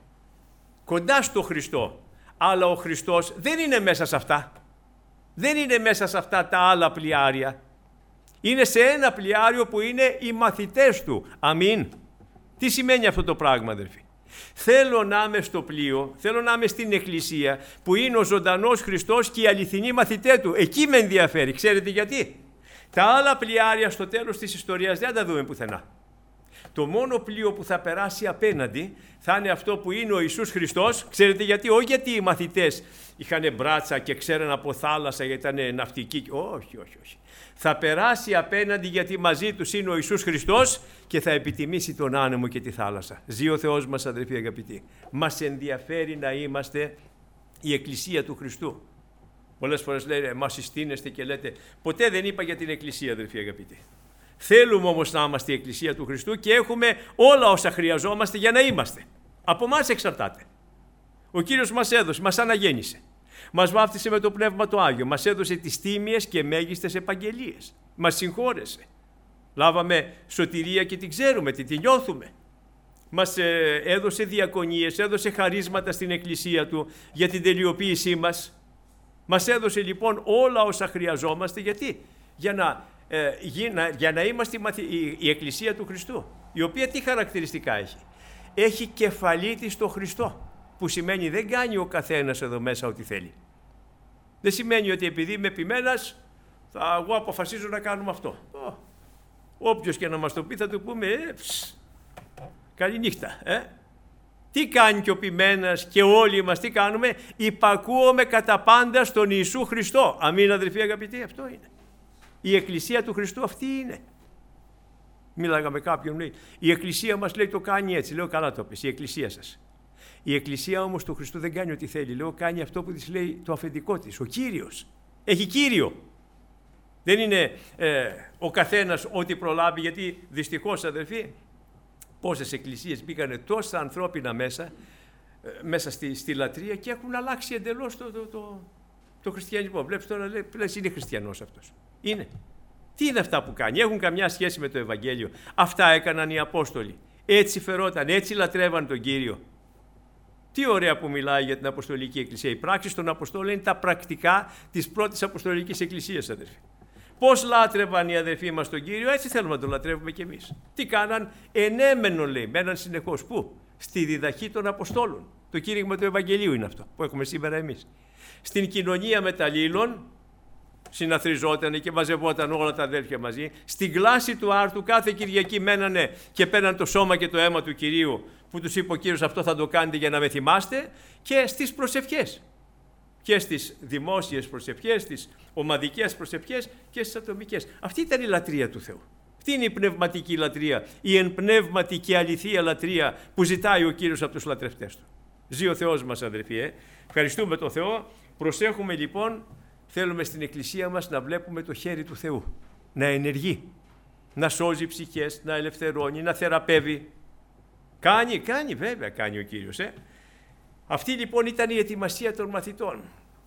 Κοντά στο Χριστό. Αλλά ο Χριστός δεν είναι μέσα σε αυτά. Δεν είναι μέσα σε αυτά τα άλλα πλοιάρια. Είναι σε ένα πλοιάριο που είναι οι μαθητές του. Αμήν. Τι σημαίνει αυτό το πράγμα, αδερφοί? Θέλω να είμαι στο πλοίο, θέλω να είμαι στην εκκλησία που είναι ο ζωντανός Χριστός και οι αληθινοί μαθητές του. Εκεί με ενδιαφέρει. Ξέρετε γιατί? Τα άλλα πλοιάρια στο τέλος της ιστορίας δεν θα τα δούμε πουθενά. Το μόνο πλοίο που θα περάσει απέναντι θα είναι αυτό που είναι ο Ιησούς Χριστός. Ξέρετε γιατί? Όχι γιατί οι μαθητές είχαν μπράτσα και ξέραν από θάλασσα γιατί ήταν ναυτικοί. Όχι, όχι, όχι. Θα περάσει απέναντι γιατί μαζί τους είναι ο Ιησούς Χριστός και θα επιτιμήσει τον άνεμο και τη θάλασσα. Ζει ο Θεός μας, αδερφοί αγαπητοί. Μας ενδιαφέρει να είμαστε η Εκκλησία του Χριστού. Πολλές φορές λένε, μας συστήνεστε και λέτε, ποτέ δεν είπα για την Εκκλησία, αδερφοί αγαπητοί. Θέλουμε όμως να είμαστε η Εκκλησία του Χριστού και έχουμε όλα όσα χρειαζόμαστε για να είμαστε. Από εμάς εξαρτάται. Ο Κύριος μας έδωσε, μας αναγέννησε. Μας βάφτισε με το Πνεύμα το Άγιο. Μας έδωσε τις τίμιες και μέγιστες επαγγελίες. Μας συγχώρεσε. Λάβαμε σωτηρία και την ξέρουμε, την, την νιώθουμε. Μας ε, έδωσε διακονίες, έδωσε χαρίσματα στην Εκκλησία Του για την τελειοποίησή μας. Μας έδωσε λοιπόν όλα όσα χρειαζόμαστε. Γιατί? Για να, ε, για, για να είμαστε η, η, η Εκκλησία του Χριστού. Η οποία τι χαρακτηριστικά έχει? Έχει κεφαλή της το Χριστό. Που σημαίνει δεν κάνει ο καθένας εδώ μέσα ό,τι θέλει. Δεν σημαίνει ότι επειδή είμαι επιμένας, θα εγώ αποφασίζω να κάνουμε αυτό. Oh. Όποιος και να μας το πει θα του πούμε, ε, ψ, καλή νύχτα. Ε. Τι κάνει και ο επιμένας και όλοι μας τι κάνουμε? Υπακούομαι κατά πάντα στον Ιησού Χριστό. Αμήν, αδελφοί αγαπητοί, αυτό είναι. Η Εκκλησία του Χριστού αυτή είναι. Μίλαγα με κάποιον, λέει, η Εκκλησία μας λέει το κάνει έτσι. Λέω, καλά το πες, η Εκκλησία σας. Η Εκκλησία όμως του Χριστού δεν κάνει ό,τι θέλει. Λέω, κάνει αυτό που της λέει το αφεντικό της, ο Κύριος. Έχει Κύριο. Δεν είναι ε, ο καθένας ό,τι προλάβει, γιατί δυστυχώς, αδελφοί, πόσες εκκλησίες μπήκανε τόσα ανθρώπινα μέσα, ε, μέσα στη, στη λατρεία και έχουν αλλάξει εντελώς το, το, το, το χριστιανισμό. Βλέπεις τώρα, λες, είναι χριστιανός αυτός. Είναι. Τι είναι αυτά που κάνει? Έχουν καμιά σχέση με το Ευαγγέλιο? Αυτά έκαναν οι Απόστολοι. Έτσι φερόταν, έτσι λατρεύαν τον Κύριο. Τι ωραία που μιλάει για την Αποστολική Εκκλησία. Οι πράξεις των Αποστόλων είναι τα πρακτικά της πρώτης Αποστολικής Εκκλησίας, αδερφοί. Πώς λάτρευαν οι αδερφοί μας τον Κύριο, έτσι θέλουμε να τον λατρεύουμε κι εμείς. Τι κάναν? Ενέμενον, λέει, μέναν συνεχώς. Πού? Στη διδαχή των Αποστόλων. Το κήρυγμα του Ευαγγελίου είναι αυτό που έχουμε σήμερα εμείς. Στην κοινωνία μεταλλήλων συναθριζόταν και μαζευόταν όλα τα αδέρφια μαζί. Στην κλάση του άρτου κάθε Κυριακή μένανε και παίρναν το σώμα και το αίμα του Κυρίου, που τους είπε ο Κύριος, αυτό θα το κάνετε για να με θυμάστε, και στις προσευχές. Και στις δημόσιες προσευχές, στις ομαδικές προσευχές και στις ατομικές. Αυτή ήταν η λατρεία του Θεού. Αυτή είναι η πνευματική λατρεία, η εν πνεύματι και αληθεία λατρεία που ζητάει ο Κύριος από τους λατρευτές του. Ζει ο Θεός μας, αδερφοί. Ε. Ευχαριστούμε τον Θεό. Προσέχουμε λοιπόν, θέλουμε στην Εκκλησία μας να βλέπουμε το χέρι του Θεού. Να ενεργεί, να σώζει ψυχές, να ελευθερώνει, να θεραπεύει. Κάνει, κάνει, βέβαια κάνει ο Κύριος. Ε. Αυτή λοιπόν ήταν η ετοιμασία των μαθητών.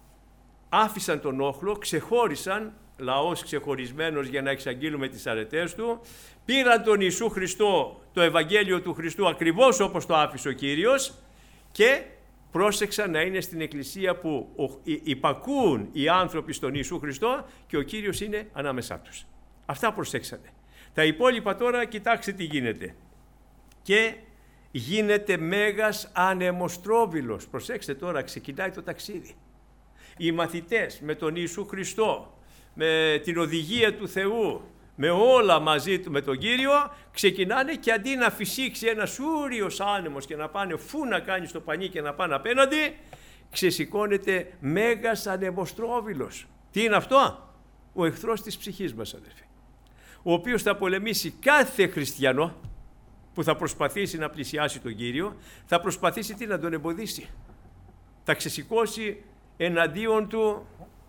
Άφησαν τον όχλο, ξεχώρισαν, λαός ξεχωρισμένος για να εξαγγείλουμε τις αρετές του, πήραν τον Ιησού Χριστό, το Ευαγγέλιο του Χριστού ακριβώς όπως το άφησε ο Κύριος και πρόσεξαν να είναι στην Εκκλησία που υπακούουν οι άνθρωποι στον Ιησού Χριστό και ο Κύριος είναι ανάμεσά τους. Αυτά προσέξανε. Τα υπόλοιπα τώρα κοιτάξτε τι γίνεται. Και γίνεται μέγας ανεμοστρόβιλος. Προσέξτε τώρα, ξεκινάει το ταξίδι. Οι μαθητές με τον Ιησού Χριστό, με την οδηγία του Θεού, με όλα μαζί του, με τον Κύριο, ξεκινάνε και αντί να φυσήξει ένας ούριος άνεμος και να πάνε φου να κάνει στο πανί και να πάνε απέναντι, ξεσηκώνεται μέγας ανεμοστρόβιλος. Τι είναι αυτό? Ο εχθρός της ψυχής μας, αδερφοί, ο οποίος θα πολεμήσει κάθε χριστιανό που θα προσπαθήσει να πλησιάσει τον Κύριο, θα προσπαθήσει τι? Να τον εμποδίσει. Θα ξεσηκώσει εναντίον του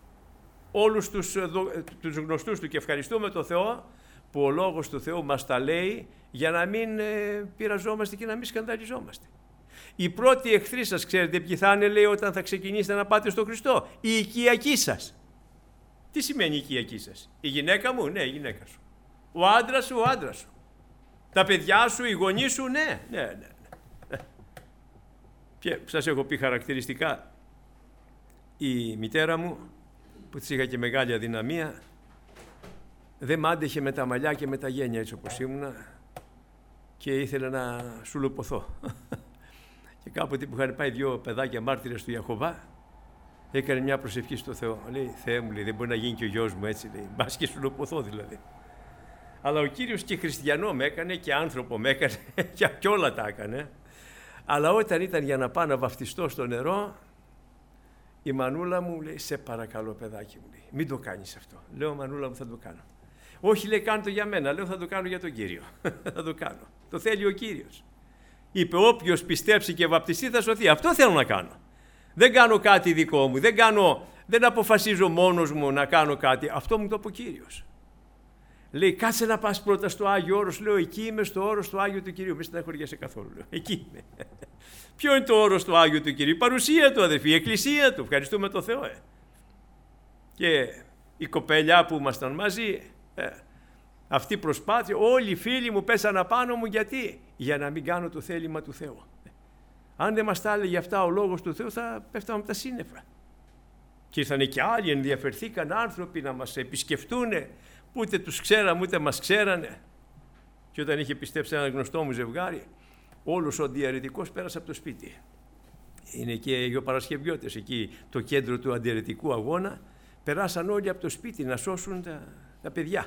όλους τους, τους γνωστούς του και ευχαριστούμε τον Θεό που ο Λόγος του Θεού μας τα λέει για να μην ε, πειραζόμαστε και να μην σκανδαλιζόμαστε. Οι πρώτοι εχθροί σας, ξέρετε ποιοι θα είναι, λέει, όταν θα ξεκινήσετε να πάτε στο Χριστό? Η οικιακή σας. Τι σημαίνει η οικιακή σας? Η γυναίκα μου? Ναι, η γυναίκα σου. Ο άντρας σου? Ο άντρας σου. Τα παιδιά σου? Οι γονείς σου? Ναι, ναι, ναι. ναι. Και σας έχω πει χαρακτηριστικά, η μητέρα μου, που της είχα και μεγάλη αδυναμία, δεν μ' άντεχε με τα μαλλιά και με τα γένια έτσι όπως ήμουνα και ήθελε να σουλουπωθώ. Και κάποτε που είχαν πάει δύο παιδάκια μάρτυρες του Ιαχωβά, έκανε μια προσευχή στο Θεό. Λέει, Θεέ μου, λέει, δεν μπορεί να γίνει και ο γιος μου έτσι, λέει, μπας και σουλουπωθώ δηλαδή. Αλλά ο Κύριος και χριστιανό με έκανε και άνθρωπο με έκανε και όλα τα έκανε. Αλλά όταν ήταν για να πάω να βαφτιστώ στο νερό, η μανούλα μου λέει, σε παρακαλώ παιδάκι μου, λέει, μην το κάνεις αυτό. Λέω, μανούλα μου, θα το κάνω. Όχι, λέει, κάνω το για μένα. Λέω, θα το κάνω για τον Κύριο. Θα το κάνω. Το θέλει ο Κύριος. Είπε, όποιος πιστέψει και βαπτιστεί θα σωθεί. Αυτό θέλω να κάνω. Δεν κάνω κάτι δικό μου. Δεν, κάνω, δεν αποφασίζω μόνος μου να κάνω κάτι. Αυτό μου το είπε ο Κύριος. Λέει, κάτσε να πας πρώτα στο Άγιο Όρος. Λέω, εκεί είμαι στο όρος του Άγιου του Κυρίου. Μη στεναχωριέσαι καθόλου. Λέω, εκεί είμαι. Ποιο είναι το όρος του Άγιου του Κυρίου? Η παρουσία του, αδερφοί, η εκκλησία του. Ευχαριστούμε τον Θεό. Ε. Και η κοπέλια που ήμασταν μαζί, ε, αυτή προσπάθεια, όλοι οι φίλοι μου πέσαν απάνω μου. Γιατί? Για να μην κάνω το θέλημα του Θεού. Αν δεν μας τα έλεγε αυτά ο λόγος του Θεού, θα πέφταμε από τα σύννεφα. Και ήρθαν και άλλοι, ενδιαφερθήκαν άνθρωποι να μας επισκεφτούν, που ούτε τους ξέραμε ούτε μας ξέρανε. Και όταν είχε πιστέψει ένα γνωστό μου ζευγάρι, όλος ο αντιαιρετικός πέρασε από το σπίτι. Είναι και οι Παρασκευιώτες εκεί, το κέντρο του αντιαιρετικού αγώνα. Περάσαν όλοι από το σπίτι να σώσουν τα, τα παιδιά.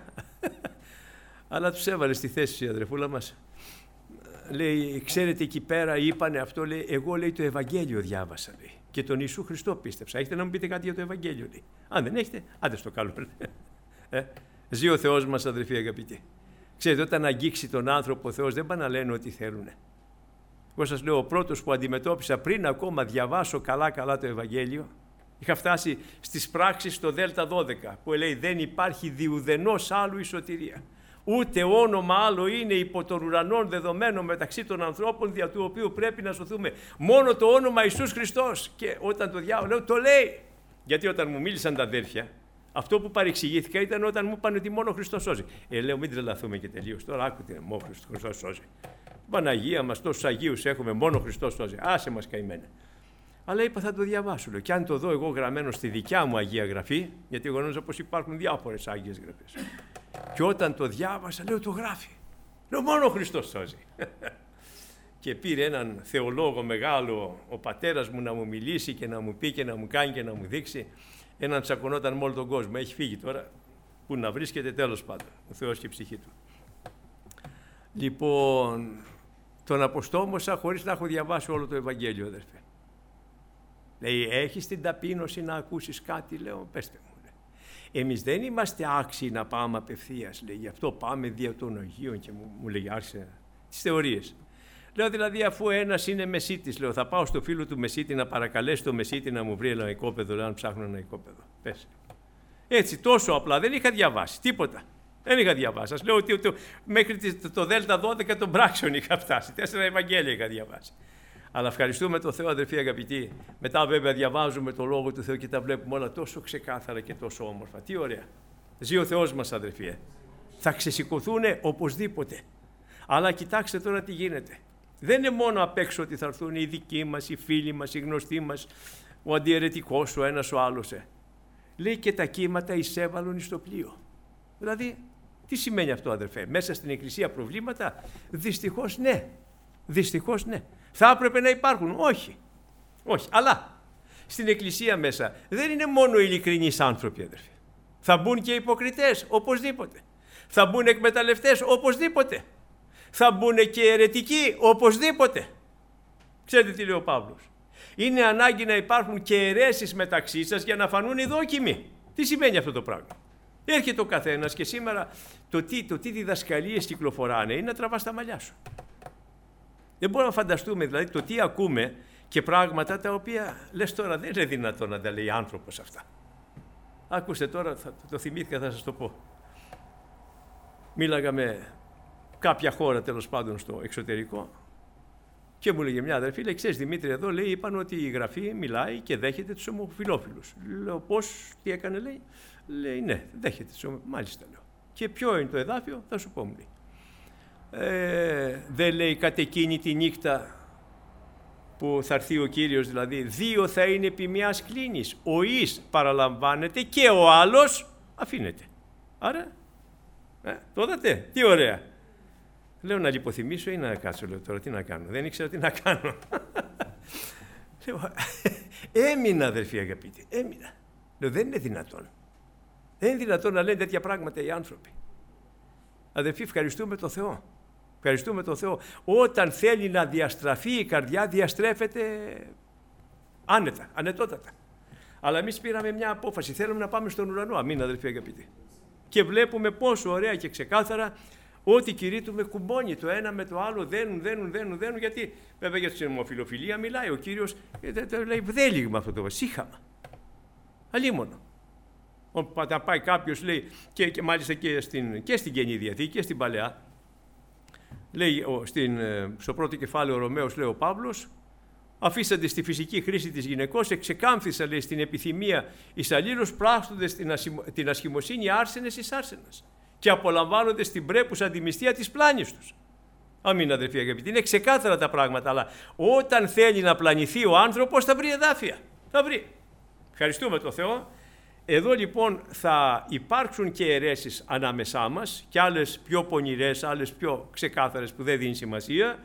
Αλλά τους έβαλε στη θέση η αδερφούλα μας. Λέει, ξέρετε, εκεί πέρα είπανε αυτό, λέει, εγώ, λέει, το Ευαγγέλιο διάβασα, λέει, και τον Ιησού Χριστό πίστεψα. Έχετε να μου πείτε κάτι για το Ευαγγέλιο? Λέει. Αν δεν έχετε, άντε στο καλό. Ε, ζει ο Θεός μας, αδερφοί αγαπητοί. Ξέρετε, όταν αγγίξει τον άνθρωπο ο Θεός, δεν πάνε να λένε ό,τι θέλουν. Εγώ σας λέω, ο πρώτος που αντιμετώπισα πριν ακόμα διαβάσω καλά-καλά το Ευαγγέλιο, είχα φτάσει στις πράξεις στο Δέλτα δώδεκα, που λέει, δεν υπάρχει διουδενός άλλου η σωτηρία. Ούτε όνομα άλλο είναι υπό των ουρανών δεδομένο μεταξύ των ανθρώπων, δια του οποίου πρέπει να σωθούμε. Μόνο το όνομα Ιησούς Χριστός. Και όταν το διάβασα, λέω, το λέει. Γιατί όταν μου μίλησαν τα αδέρφια, αυτό που παρεξηγήθηκα ήταν όταν μου είπαν ότι μόνο ο Χριστός σώζει. Ε, λέω, μην τρελαθούμε και τελείως. Τώρα άκουτε, μόνο ο Χριστός σώζει. Παναγία μας, τόσους Αγίους έχουμε, μόνο ο Χριστός σώζει. Άσε μας καημένε. Αλλά είπα, θα το διαβάσω. Λέω. Και αν το δω εγώ γραμμένο στη δικιά μου Αγία Γραφή, γιατί εγώ νόμιζα πως υπάρχουν διάφορες Άγιες Γραφές. Και όταν το διάβασα, λέω, το γράφει. Λέω, μόνο ο Χριστός σώζει. Και πήρε έναν θεολόγο μεγάλο ο πατέρας μου να μου μιλήσει και να μου πει και να μου κάνει και να μου δείξει. Έναν τσακωνόταν με όλο τον κόσμο. Έχει φύγει τώρα. Πού να βρίσκεται, τέλος πάντων. Ο Θεός και η ψυχή του. Λοιπόν, τον αποστόμωσα χωρίς να έχω διαβάσει όλο το Ευαγγέλιο, αδερφέ. Λέει, έχεις την ταπείνωση να ακούσεις κάτι? Λέω, πέστε μου. Εμείς δεν είμαστε άξιοι να πάμε απευθείας, λέει, γι' αυτό πάμε δια των Αγίων, και μου, μου λέει, άρχισε τις θεωρίες. Λέω, δηλαδή, αφού ένας είναι μεσίτης, λέω, θα πάω στο φίλο του μεσίτη να παρακαλέσει το μεσίτη να μου βρει ένα οικόπεδο, λέω, αν ψάχνω ένα οικόπεδο. Πες. Έτσι, τόσο απλά, δεν είχα διαβάσει τίποτα. Δεν είχα διαβάσει. Σας λέω ότι το, μέχρι το, το Δέλτα δώδεκα των πράξεων είχα φτάσει. Τέσσερα Ευαγγέλια είχα διαβάσει. Αλλά ευχαριστούμε τον Θεό, αδερφοί αγαπητοί. Μετά βέβαια διαβάζουμε το Λόγο του Θεού και τα βλέπουμε όλα τόσο ξεκάθαρα και τόσο όμορφα. Τι ωραία. Ζει ο Θεός μας, αδερφοί. Θα ξεσηκωθούν οπωσδήποτε. Αλλά κοιτάξτε τώρα τι γίνεται. Δεν είναι μόνο απ' έξω ότι θα έρθουν οι δικοί μας, οι φίλοι μας, οι γνωστοί μας, ο αντιαιρετικός, ο ένας ο άλλος. Ε. Λέει, και τα κύματα εισέβαλον εις το πλοίο. Δηλαδή, τι σημαίνει αυτό, αδερφέ? Μέσα στην Εκκλησία προβλήματα? Δυστυχώς ναι. Δυστυχώς ναι. Θα έπρεπε να υπάρχουν? Όχι. Όχι. Αλλά στην Εκκλησία μέσα δεν είναι μόνο ειλικρινείς άνθρωποι, αδερφοί. Θα μπουν και υποκριτές, οπωσδήποτε. Θα μπουν εκμεταλλευτές, οπωσδήποτε. Θα μπουν και αιρετικοί, οπωσδήποτε. Ξέρετε τι λέει ο Παύλος? Είναι ανάγκη να υπάρχουν και αιρέσεις μεταξύ σας για να φανούν οι δόκιμοι. Τι σημαίνει αυτό το πράγμα? Έρχεται ο καθένας και σήμερα το τι, το τι διδασκαλίες κυκλοφοράνε είναι να τραβάς τα μαλλιά σου. Δεν μπορούμε να φανταστούμε δηλαδή το τι ακούμε και πράγματα τα οποία λες τώρα δεν είναι δυνατόν να τα λέει άνθρωπος αυτά. Άκουστε τώρα, θα, το θυμήθηκα, θα σας το πω. Μίλαγα με κάποια χώρα τέλος πάντων στο εξωτερικό Και μου λέγε μια αδερφή, λέει, ξέρεις Δημήτρη, εδώ λέει, είπαν ότι η Γραφή μιλάει και δέχεται τους ομοφυλόφιλους. Λέω, πώς, τι έκανε, λέει. Λέει, ναι, δέχεται τους ομοφυλόφιλους. Μάλιστα, λέω. Και ποιο είναι το εδάφιο, θα σου πω, μου λέει. Ε, δεν λέει κατ' εκείνη τη νύχτα που θα έρθει ο Κύριος, δηλαδή, δύο θα είναι επί μιας κλίνης. Ο εις παραλαμβάνεται και ο άλλος αφήνεται. Άρα, ε, το είδατε, τι ωραία. Λέω να λιποθυμίσω ή να κάτσω, λέω τώρα, τι να κάνω. Δεν ήξερα τι να κάνω. Λέω, έμεινα αδερφοί αγαπητοί, έμεινα. Λέω, δεν είναι δυνατόν. Δεν είναι δυνατόν να λένε τέτοια πράγματα οι άνθρωποι. Αδερφοί, ευχαριστούμε τον Θεό. Ευχαριστούμε τον Θεό. Όταν θέλει να διαστραφεί η καρδιά, διαστρέφεται άνετα, ανετότατα. Αλλά εμείς πήραμε μια απόφαση. Θέλουμε να πάμε στον ουρανό. Αμήν, αδερφοί αγαπητοί. Και βλέπουμε πόσο ωραία και ξεκάθαρα ότι κηρύττουμε κουμπώνει το ένα με το άλλο, δένουν, δένουν, δένουν, δένουν. Γιατί βέβαια για την ομοφυλοφιλία μιλάει ο Κύριος, το λέει βδέλιγμα αυτό το σύχαμα. Αλίμονο. Όταν πάει κάποιος, λέει, και, και μάλιστα και στην, και στην Καινή Διαθήκη και στην Παλαιά, λέει στην, στο πρώτο κεφάλαιο Ρωμαίος, λέει ο Παύλος, αφήσατε στη φυσική χρήση της γυναικός, εξεκάμφθησα, λέει, στην επιθυμία εις αλλήλους, πράσσοντες την, ασχημο, την ασχημοσύνη άρσενες εις άρσενας και απολαμβάνονται την πρέπουσα αντιμυστία της πλάνης τους. Αμήν, αδερφοί αγαπητοί, είναι ξεκάθαρα τα πράγματα, αλλά όταν θέλει να πλανηθεί ο άνθρωπος θα βρει εδάφια. Θα βρει. Ευχαριστούμε τον Θεό. Εδώ λοιπόν θα υπάρξουν και αιρέσεις ανάμεσά μας και άλλες πιο πονηρές, άλλες πιο ξεκάθαρες που δεν δίνει σημασία.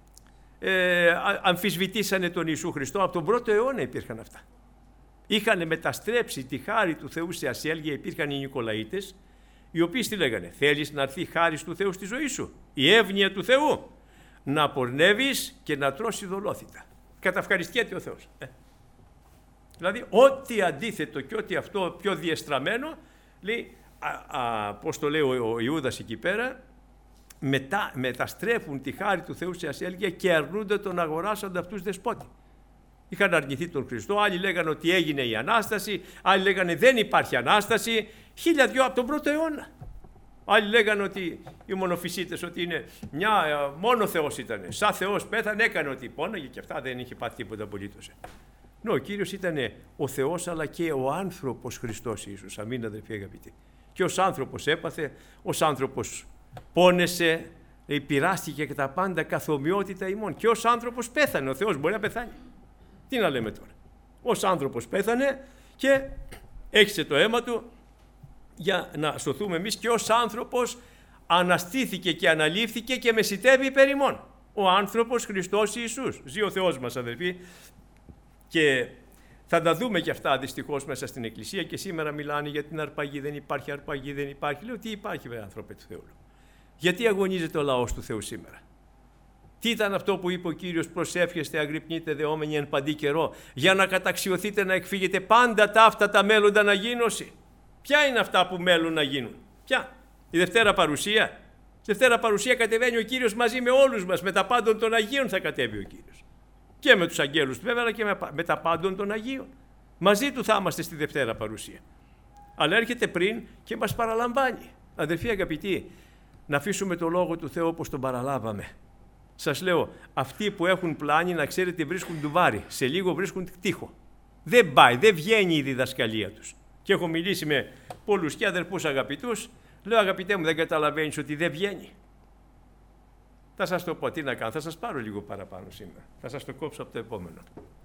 Ε, αμφισβητήσανε τον Ιησού Χριστό, από τον πρώτο αιώνα υπήρχαν αυτά. Είχαν μεταστρέψει τη χάρη του Θεού σε ασέλγεια, υπήρχαν οι Νικολαίτες, οι οποίοι τι λέγανε, θέλεις να έρθει η χάρη του Θεού στη ζωή σου, η εύνοια του Θεού, να πορνεύεις και να τρως ειδωλόθητα. Καταυχαριστιέται ο Θεός. Ε. Δηλαδή, ό,τι αντίθετο και ό,τι αυτό πιο διεστραμμένο, λέει, α, α, πώς το λέει ο, ο Ιούδας εκεί πέρα, μετά, μεταστρέφουν τη χάρη του Θεού σε ασέλγεια και αρνούνται τον αγοράσαντα αυτούς δεσπότη. Είχαν αρνηθεί τον Χριστό, άλλοι λέγανε ότι έγινε η Ανάσταση, άλλοι λέγανε δεν υπάρχει Ανάσταση, χίλια δυο από τον πρώτο αιώνα. Άλλοι λέγανε ότι οι μονοφυσίτες, ότι είναι μια, μόνο Θεός ήταν, σαν Θεός πέθανε, έκανε ότι πόναγε και αυτά, δεν είχε πάθει τίποτα απολύτως. Ναι, ο Κύριος ήταν ο Θεός αλλά και ο άνθρωπος Χριστός Ιησούς. Αμήν, αδερφοί αγαπητοί. Και ως άνθρωπος έπαθε, ως άνθρωπος πόνεσε, πειράστηκε και τα πάντα καθ' ομοιότητα ημών. Και ως άνθρωπος πέθανε. Ο Θεός μπορεί να πεθάνει. Τι να λέμε τώρα. Ως άνθρωπος πέθανε και έχισε το αίμα του για να σωθούμε εμείς, και ως άνθρωπος αναστήθηκε και αναλήφθηκε και μεσιτεύει υπέρ ημών. Ο άνθρωπος Χριστός Ιησούς. Ζει ο Θεός μας, αδερφοί. Και θα τα δούμε και αυτά δυστυχώς μέσα στην Εκκλησία, και σήμερα μιλάνε για την αρπαγή, δεν υπάρχει αρπαγή, δεν υπάρχει. Λέω, τι υπάρχει βέβαια, άνθρωπε του Θεού. Γιατί αγωνίζεται ο λαός του Θεού σήμερα. Τι ήταν αυτό που είπε ο Κύριος, προσεύχεστε, αγρυπνείτε, δεόμενοι εν παντή καιρό, για να καταξιωθείτε, να εκφύγετε πάντα τα αυτά τα μέλλοντα να γίνωση. Ποια είναι αυτά που μέλλον να γίνουν? Ποια? Η Δευτέρα Παρουσία. Στη Δευτέρα Παρουσία κατεβαίνει ο Κύριος μαζί με όλους μας, με τα πάντων των Αγίων θα κατέβει ο Κύριος. Και με τους αγγέλους του βέβαια, αλλά και με, με τα πάντων των Αγίων. Μαζί του θα είμαστε στη Δευτέρα Παρουσία. Αλλά έρχεται πριν και μας παραλαμβάνει. Αδερφοί αγαπητοί, να αφήσουμε το Λόγο του Θεού όπως τον παραλάβαμε. Σας λέω, αυτοί που έχουν πλάνη, να ξέρετε, βρίσκουν ντουβάρι. Σε λίγο βρίσκουν τείχο. Δεν πάει, δεν βγαίνει η διδασκαλία τους. Και έχω μιλήσει με πολλούς και αδερφούς αγαπητούς. Λέω, αγαπητέ μου, δεν καταλαβαίνεις ότι δεν βγαίνει? Θα σας το πω, τι να κάνω, θα σας πάρω λίγο παραπάνω σήμερα. Θα σας το κόψω από το επόμενο.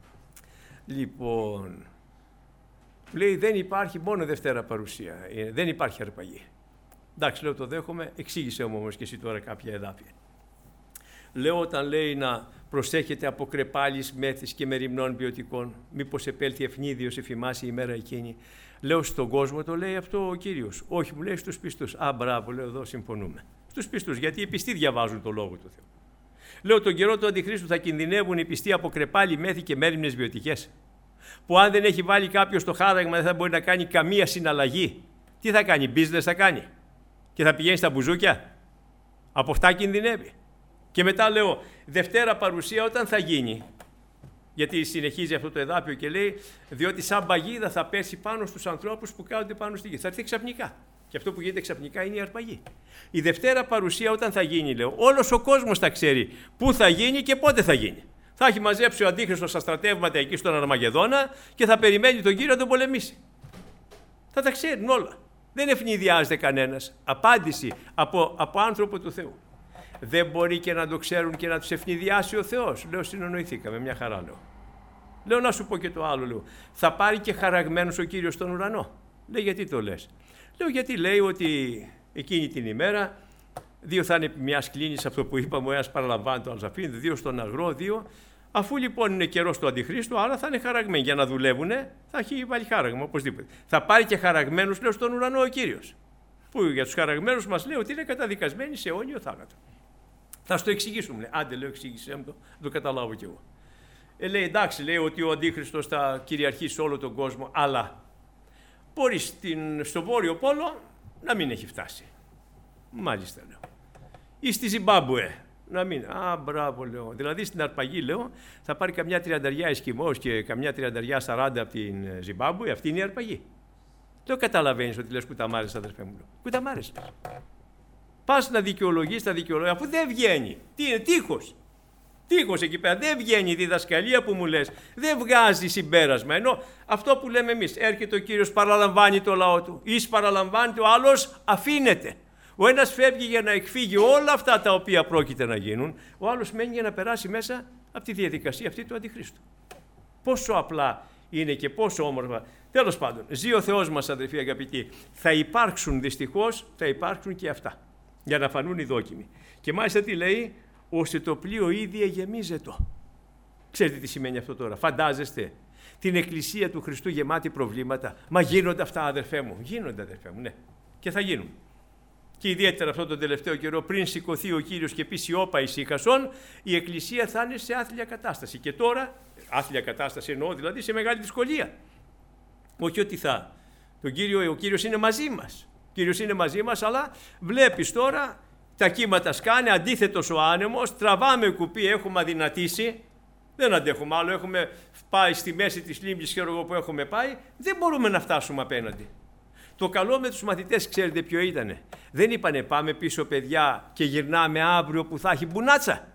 Λοιπόν, λέει, δεν υπάρχει μόνο Δευτέρα Παρουσία, δεν υπάρχει αρπαγή. Εντάξει, λέω, το δέχομαι, εξήγησε όμως και εσύ τώρα κάποια εδάφια. Λέω, όταν λέει να προσέχετε από κρεπάλης, μέθης και μεριμνών ποιοτικών, μήπως επέλθει ευνίδιος εφημάσει η μέρα εκείνη. Λέω, στον κόσμο το λέει αυτό ο Κύριος. Όχι, μου λέει στους πιστούς. Α, μπράβο, λέω, εδώ συμφωνούμε. Στους πιστούς, γιατί οι πιστοί διαβάζουν το Λόγο του Θεού. Λέω, τον καιρό του Αντιχρίστου θα κινδυνεύουν οι πιστοί από κρεπάλι, μέθη και μέριμνες βιωτικές. Που αν δεν έχει βάλει κάποιος το χάραγμα, δεν θα μπορεί να κάνει καμία συναλλαγή. Τι θα κάνει, business θα κάνει? Και θα πηγαίνει στα μπουζούκια? Από αυτά κινδυνεύει. Και μετά λέω, Δευτέρα Παρουσία όταν θα γίνει? Γιατί συνεχίζει αυτό το εδάφιο και λέει, διότι σαν παγίδα θα πέσει πάνω στους ανθρώπους που κάθονται πάνω στη γη. Θα έρθει ξαφνικά. Και αυτό που γίνεται ξαφνικά είναι η αρπαγή. Η Δευτέρα παρουσία όταν θα γίνει, λέω, όλος ο κόσμος θα ξέρει πού θα γίνει και πότε θα γίνει. Θα έχει μαζέψει ο Αντίχριστος στα στρατεύματα εκεί στον Αρμαγεδόνα και θα περιμένει τον Κύριο να τον πολεμήσει. Θα τα ξέρουν όλα. Δεν ευνηδιάζεται κανένας. Απάντηση από, από άνθρωπο του Θεού. Δεν μπορεί και να το ξέρουν και να τους ευνηδιάσει ο Θεός. Λέω, συνεννοηθήκαμε, μια χαρά λέω. Λέω, να σου πω και το άλλο, λέω. Θα πάρει και χαραγμένος ο Κύριος στον ουρανό. Λέει, γιατί το λες? Λέω, γιατί λέει ότι εκείνη την ημέρα δύο θα είναι επί μιας κλίνης, αυτό που είπαμε, ο ένας παραλαμβάνει το άλλος αφήνει, δύο στον αγρό, δύο. Αφού λοιπόν είναι καιρός του Αντιχρίστου, άρα θα είναι χαραγμένοι. Για να δουλεύουν, θα έχει βάλει χάραγμα οπωσδήποτε. Θα πάρει και χαραγμένους, λέω, στον ουρανό ο Κύριος. Που για τους χαραγμένους μας λέει ότι είναι καταδικασμένοι σε αιώνιο θάνατο. Θα σου το εξηγήσουμε. Λέει. Άντε, λέω, εξήγησέ μου το, το καταλάβω κι εγώ. Ε, λέει, εντάξει, λέει ότι ο Αντίχριστος θα κυριαρχήσει όλο τον κόσμο, αλλά μπορεί στην, στο Βόρειο Πόλο να μην έχει φτάσει. Μάλιστα, λέω. Ή στη Ζιμπάμπουε. Να μην. Α, μπράβο, λέω. Δηλαδή στην αρπαγή, λέω, θα πάρει καμιά τριανταριά Εσκιμός και καμιά τριανταριά σαράντα από την Ζιμπάμπουε. Αυτή είναι η αρπαγή. Δεν καταλαβαίνεις ότι λες κουταμάρες, αδερφέ μου. Κουταμάρες λες. Πας να δικαιολογείς τα δικαιολόγια, αφού δεν βγαίνει. Τι είναι, τείχος. Τείχος εκεί πέρα. Δεν βγαίνει η διδασκαλία που μου λες. Δεν βγάζει συμπέρασμα. Ενώ αυτό που λέμε εμείς, έρχεται ο Κύριος, παραλαμβάνει το λαό του. Εις παραλαμβάνει, ο άλλος αφήνεται. Ο ένας φεύγει για να εκφύγει όλα αυτά τα οποία πρόκειται να γίνουν, ο άλλος μένει για να περάσει μέσα από τη διαδικασία αυτή του Αντιχρίστου. Πόσο απλά είναι και πόσο όμορφα. Τέλος πάντων, ζει ο Θεός μας, αδελφοί αγαπητοί. Θα υπάρξουν δυστυχώς, θα υπάρξουν και αυτά, για να φανούν οι δόκιμοι. Και μάλιστα τι λέει, ώστε το πλοίο ήδη εγεμίζεται. Ξέρετε τι σημαίνει αυτό τώρα? Φαντάζεστε την Εκκλησία του Χριστού γεμάτη προβλήματα? Μα γίνονται αυτά, αδερφέ μου? Γίνονται, αδερφέ μου, ναι. Και θα γίνουν. Και ιδιαίτερα αυτόν τον τελευταίο καιρό, πριν σηκωθεί ο Κύριος και πει σιώπα ησύχασον, η Εκκλησία θα είναι σε άθλια κατάσταση. Και τώρα, άθλια κατάσταση εννοώ δηλαδή σε μεγάλη δυσκολία. Όχι ότι θα. Τον Κύριο, ο Κύριος είναι μαζί μας. Ο Κύριος είναι μαζί μας, αλλά βλέπεις τώρα τα κύματα σκάνε, αντίθετος ο άνεμος, τραβάμε κουπί, έχουμε αδυνατήσει. Δεν αντέχουμε άλλο, έχουμε πάει στη μέση της λίμνης, ξέρω εγώ που έχουμε πάει, δεν μπορούμε να φτάσουμε απέναντι. Το καλό με τους μαθητές, ξέρετε ποιο ήτανε? Δεν είπανε πάμε πίσω παιδιά και γυρνάμε αύριο που θα έχει μπουνάτσα.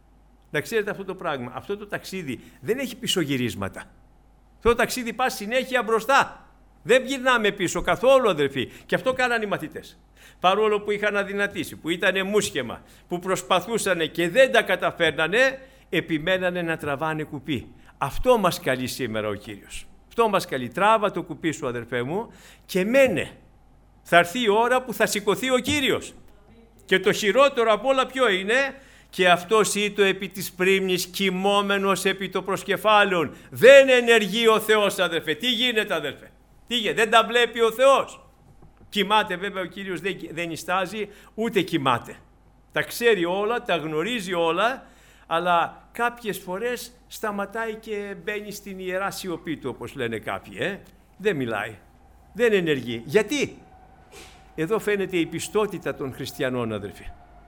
Να ξέρετε αυτό το πράγμα, αυτό το ταξίδι δεν έχει πισωγυρίσματα. Αυτό το ταξίδι πάει συνέχεια μπροστά. Δεν γυρνάμε πίσω καθόλου, αδερφοί. Και αυτό κάνανε οι μαθητές. Παρόλο που είχαν αδυνατήσει, που ήτανε μούσχεμα, που προσπαθούσαν και δεν τα καταφέρνανε, επιμένανε να τραβάνε κουπί. Αυτό μας καλεί σήμερα ο Κύριος. Αυτό μας καλεί. Τράβα το κουπί σου, αδερφέ μου, και μένε. Θα έρθει η ώρα που θα σηκωθεί ο Κύριος. Και το χειρότερο απ' όλα ποιο είναι? Και αυτός ήτο επί της πρίμνης κοιμόμενος επί το προσκεφάλαιον. Δεν ενεργεί ο Θεός, αδερφέ. Τι γίνεται, αδερφέ? Τι γίνεται? Δεν τα βλέπει ο Θεός. Κοιμάται, βέβαια ο Κύριος δεν, δεν νηστάζει, ούτε κοιμάται. Τα ξέρει όλα, τα γνωρίζει όλα, αλλά κάποιες φορές σταματάει και μπαίνει στην ιερά σιωπή του, όπως λένε κάποιοι. Ε? Δεν μιλάει, δεν ενεργεί. Γιατί? Εδώ φαίνεται η πιστότητα των χριστιανών, αδερφοί.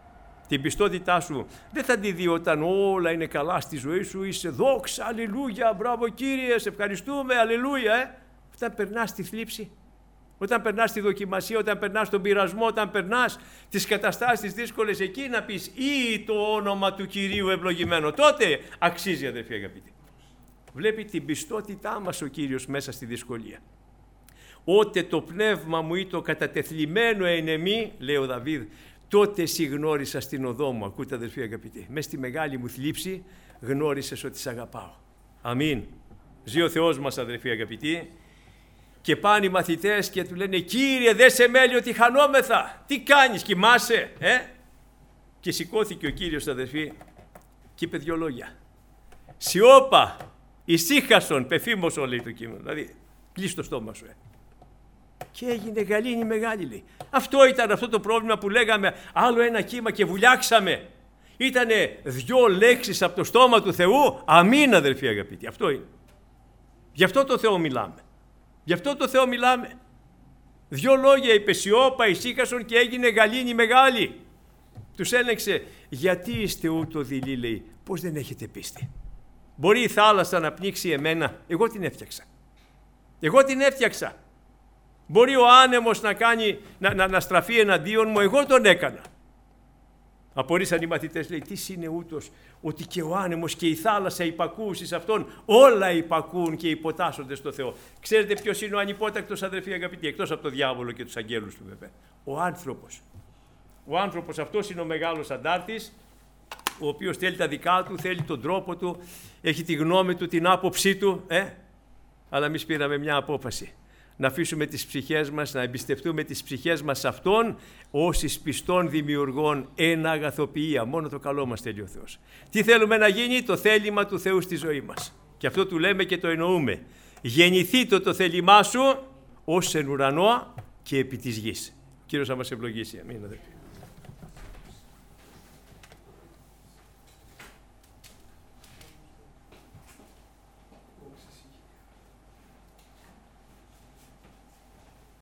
Την πιστότητά σου δεν θα τη δει όταν όλα είναι καλά στη ζωή σου, είσαι δόξα, αλληλούια, μπράβο Κύριε, σε ευχαριστούμε, αλληλούια. Ε? Όταν περνάς τη θλίψη, όταν περνάς τη δοκιμασία, όταν περνάς τον πειρασμό, όταν περνάς τις καταστάσεις δύσκολες, εκεί να πεις ή το όνομα του Κυρίου ευλογημένο, τότε αξίζει, αδερφοί αγαπητοί. Βλέπει την πιστότητά μας ο Κύριος μέσα στη δυσκολία. Ότε το πνεύμα μου ή το κατατεθλιμμένο εν εμή, λέει ο Δαβίδ, τότε εσύ γνώρισα στην οδό μου. Ακούτε, αδερφοί αγαπητοί, μέσα στη μεγάλη μου θλίψη γνώρισες ότι σ' αγαπάω. Αμήν. Ζει ο Θεός μας, αδερφοί αγαπητοί. Και πάνε οι μαθητές και του λένε Κύριε, δε σε μέλει ότι χανόμεθα. Τι κάνεις, κοιμάσαι? Ε? Και σηκώθηκε ο Κύριος, αδερφοί, και είπε δυο λόγια. Σιώπα, ησύχασον, πεφήμωσον, λέει το κείμενο. Δηλαδή, κλείς το στόμα σου. Ε. Και έγινε γαλήνη μεγάλη, λέει. Αυτό ήταν αυτό το πρόβλημα που λέγαμε, άλλο ένα κύμα και βουλιάξαμε. Ήτανε δυο λέξεις από το στόμα του Θεού. Αμήν, αδερφοί αγαπητοί. Αυτό είναι. Γι' αυτό το Θεό μιλάμε. Γι' αυτό το Θεό μιλάμε. Δυο λόγια είπε σιώπα, ησύχασον και έγινε γαλήνη μεγάλη. Τους έλεγξε, γιατί είστε ούτω δειλοί, λέει, πώς δεν έχετε πίστη? Μπορεί η θάλασσα να πνίξει εμένα, εγώ την έφτιαξα. Εγώ την έφτιαξα. Μπορεί ο άνεμος να, κάνει, να, να, να στραφεί εναντίον μου, εγώ τον έκανα. Απορρίσαν οι μαθητές, λέει, τι είναι ούτως, ότι και ο άνεμος και η θάλασσα υπακούσει σε αυτόν, όλα υπακούν και υποτάσσονται στο Θεό. Ξέρετε ποιος είναι ο ανυπότακτος, αδερφοί αγαπητοί, εκτός από τον διάβολο και τους αγγέλους του βέβαια? Ο άνθρωπος. Ο άνθρωπος αυτός είναι ο μεγάλος αντάρτης, ο οποίος θέλει τα δικά του, θέλει τον τρόπο του, έχει τη γνώμη του, την άποψή του, ε? Αλλά εμείς πήραμε μια απόφαση. Να αφήσουμε τις ψυχές μας, να εμπιστευτούμε τις ψυχές μας σε Αυτόν, ως εις πιστών δημιουργών εν αγαθοποιία. Μόνο το καλό μας θέλει ο Θεός. Τι θέλουμε να γίνει? Το θέλημα του Θεού στη ζωή μας. Και αυτό του λέμε και το εννοούμε. Γεννηθεί το, το θέλημά σου ως εν ουρανό και επί της γης. Ο Κύριος θα μας ευλογήσει. Αμήν, αδελφοί.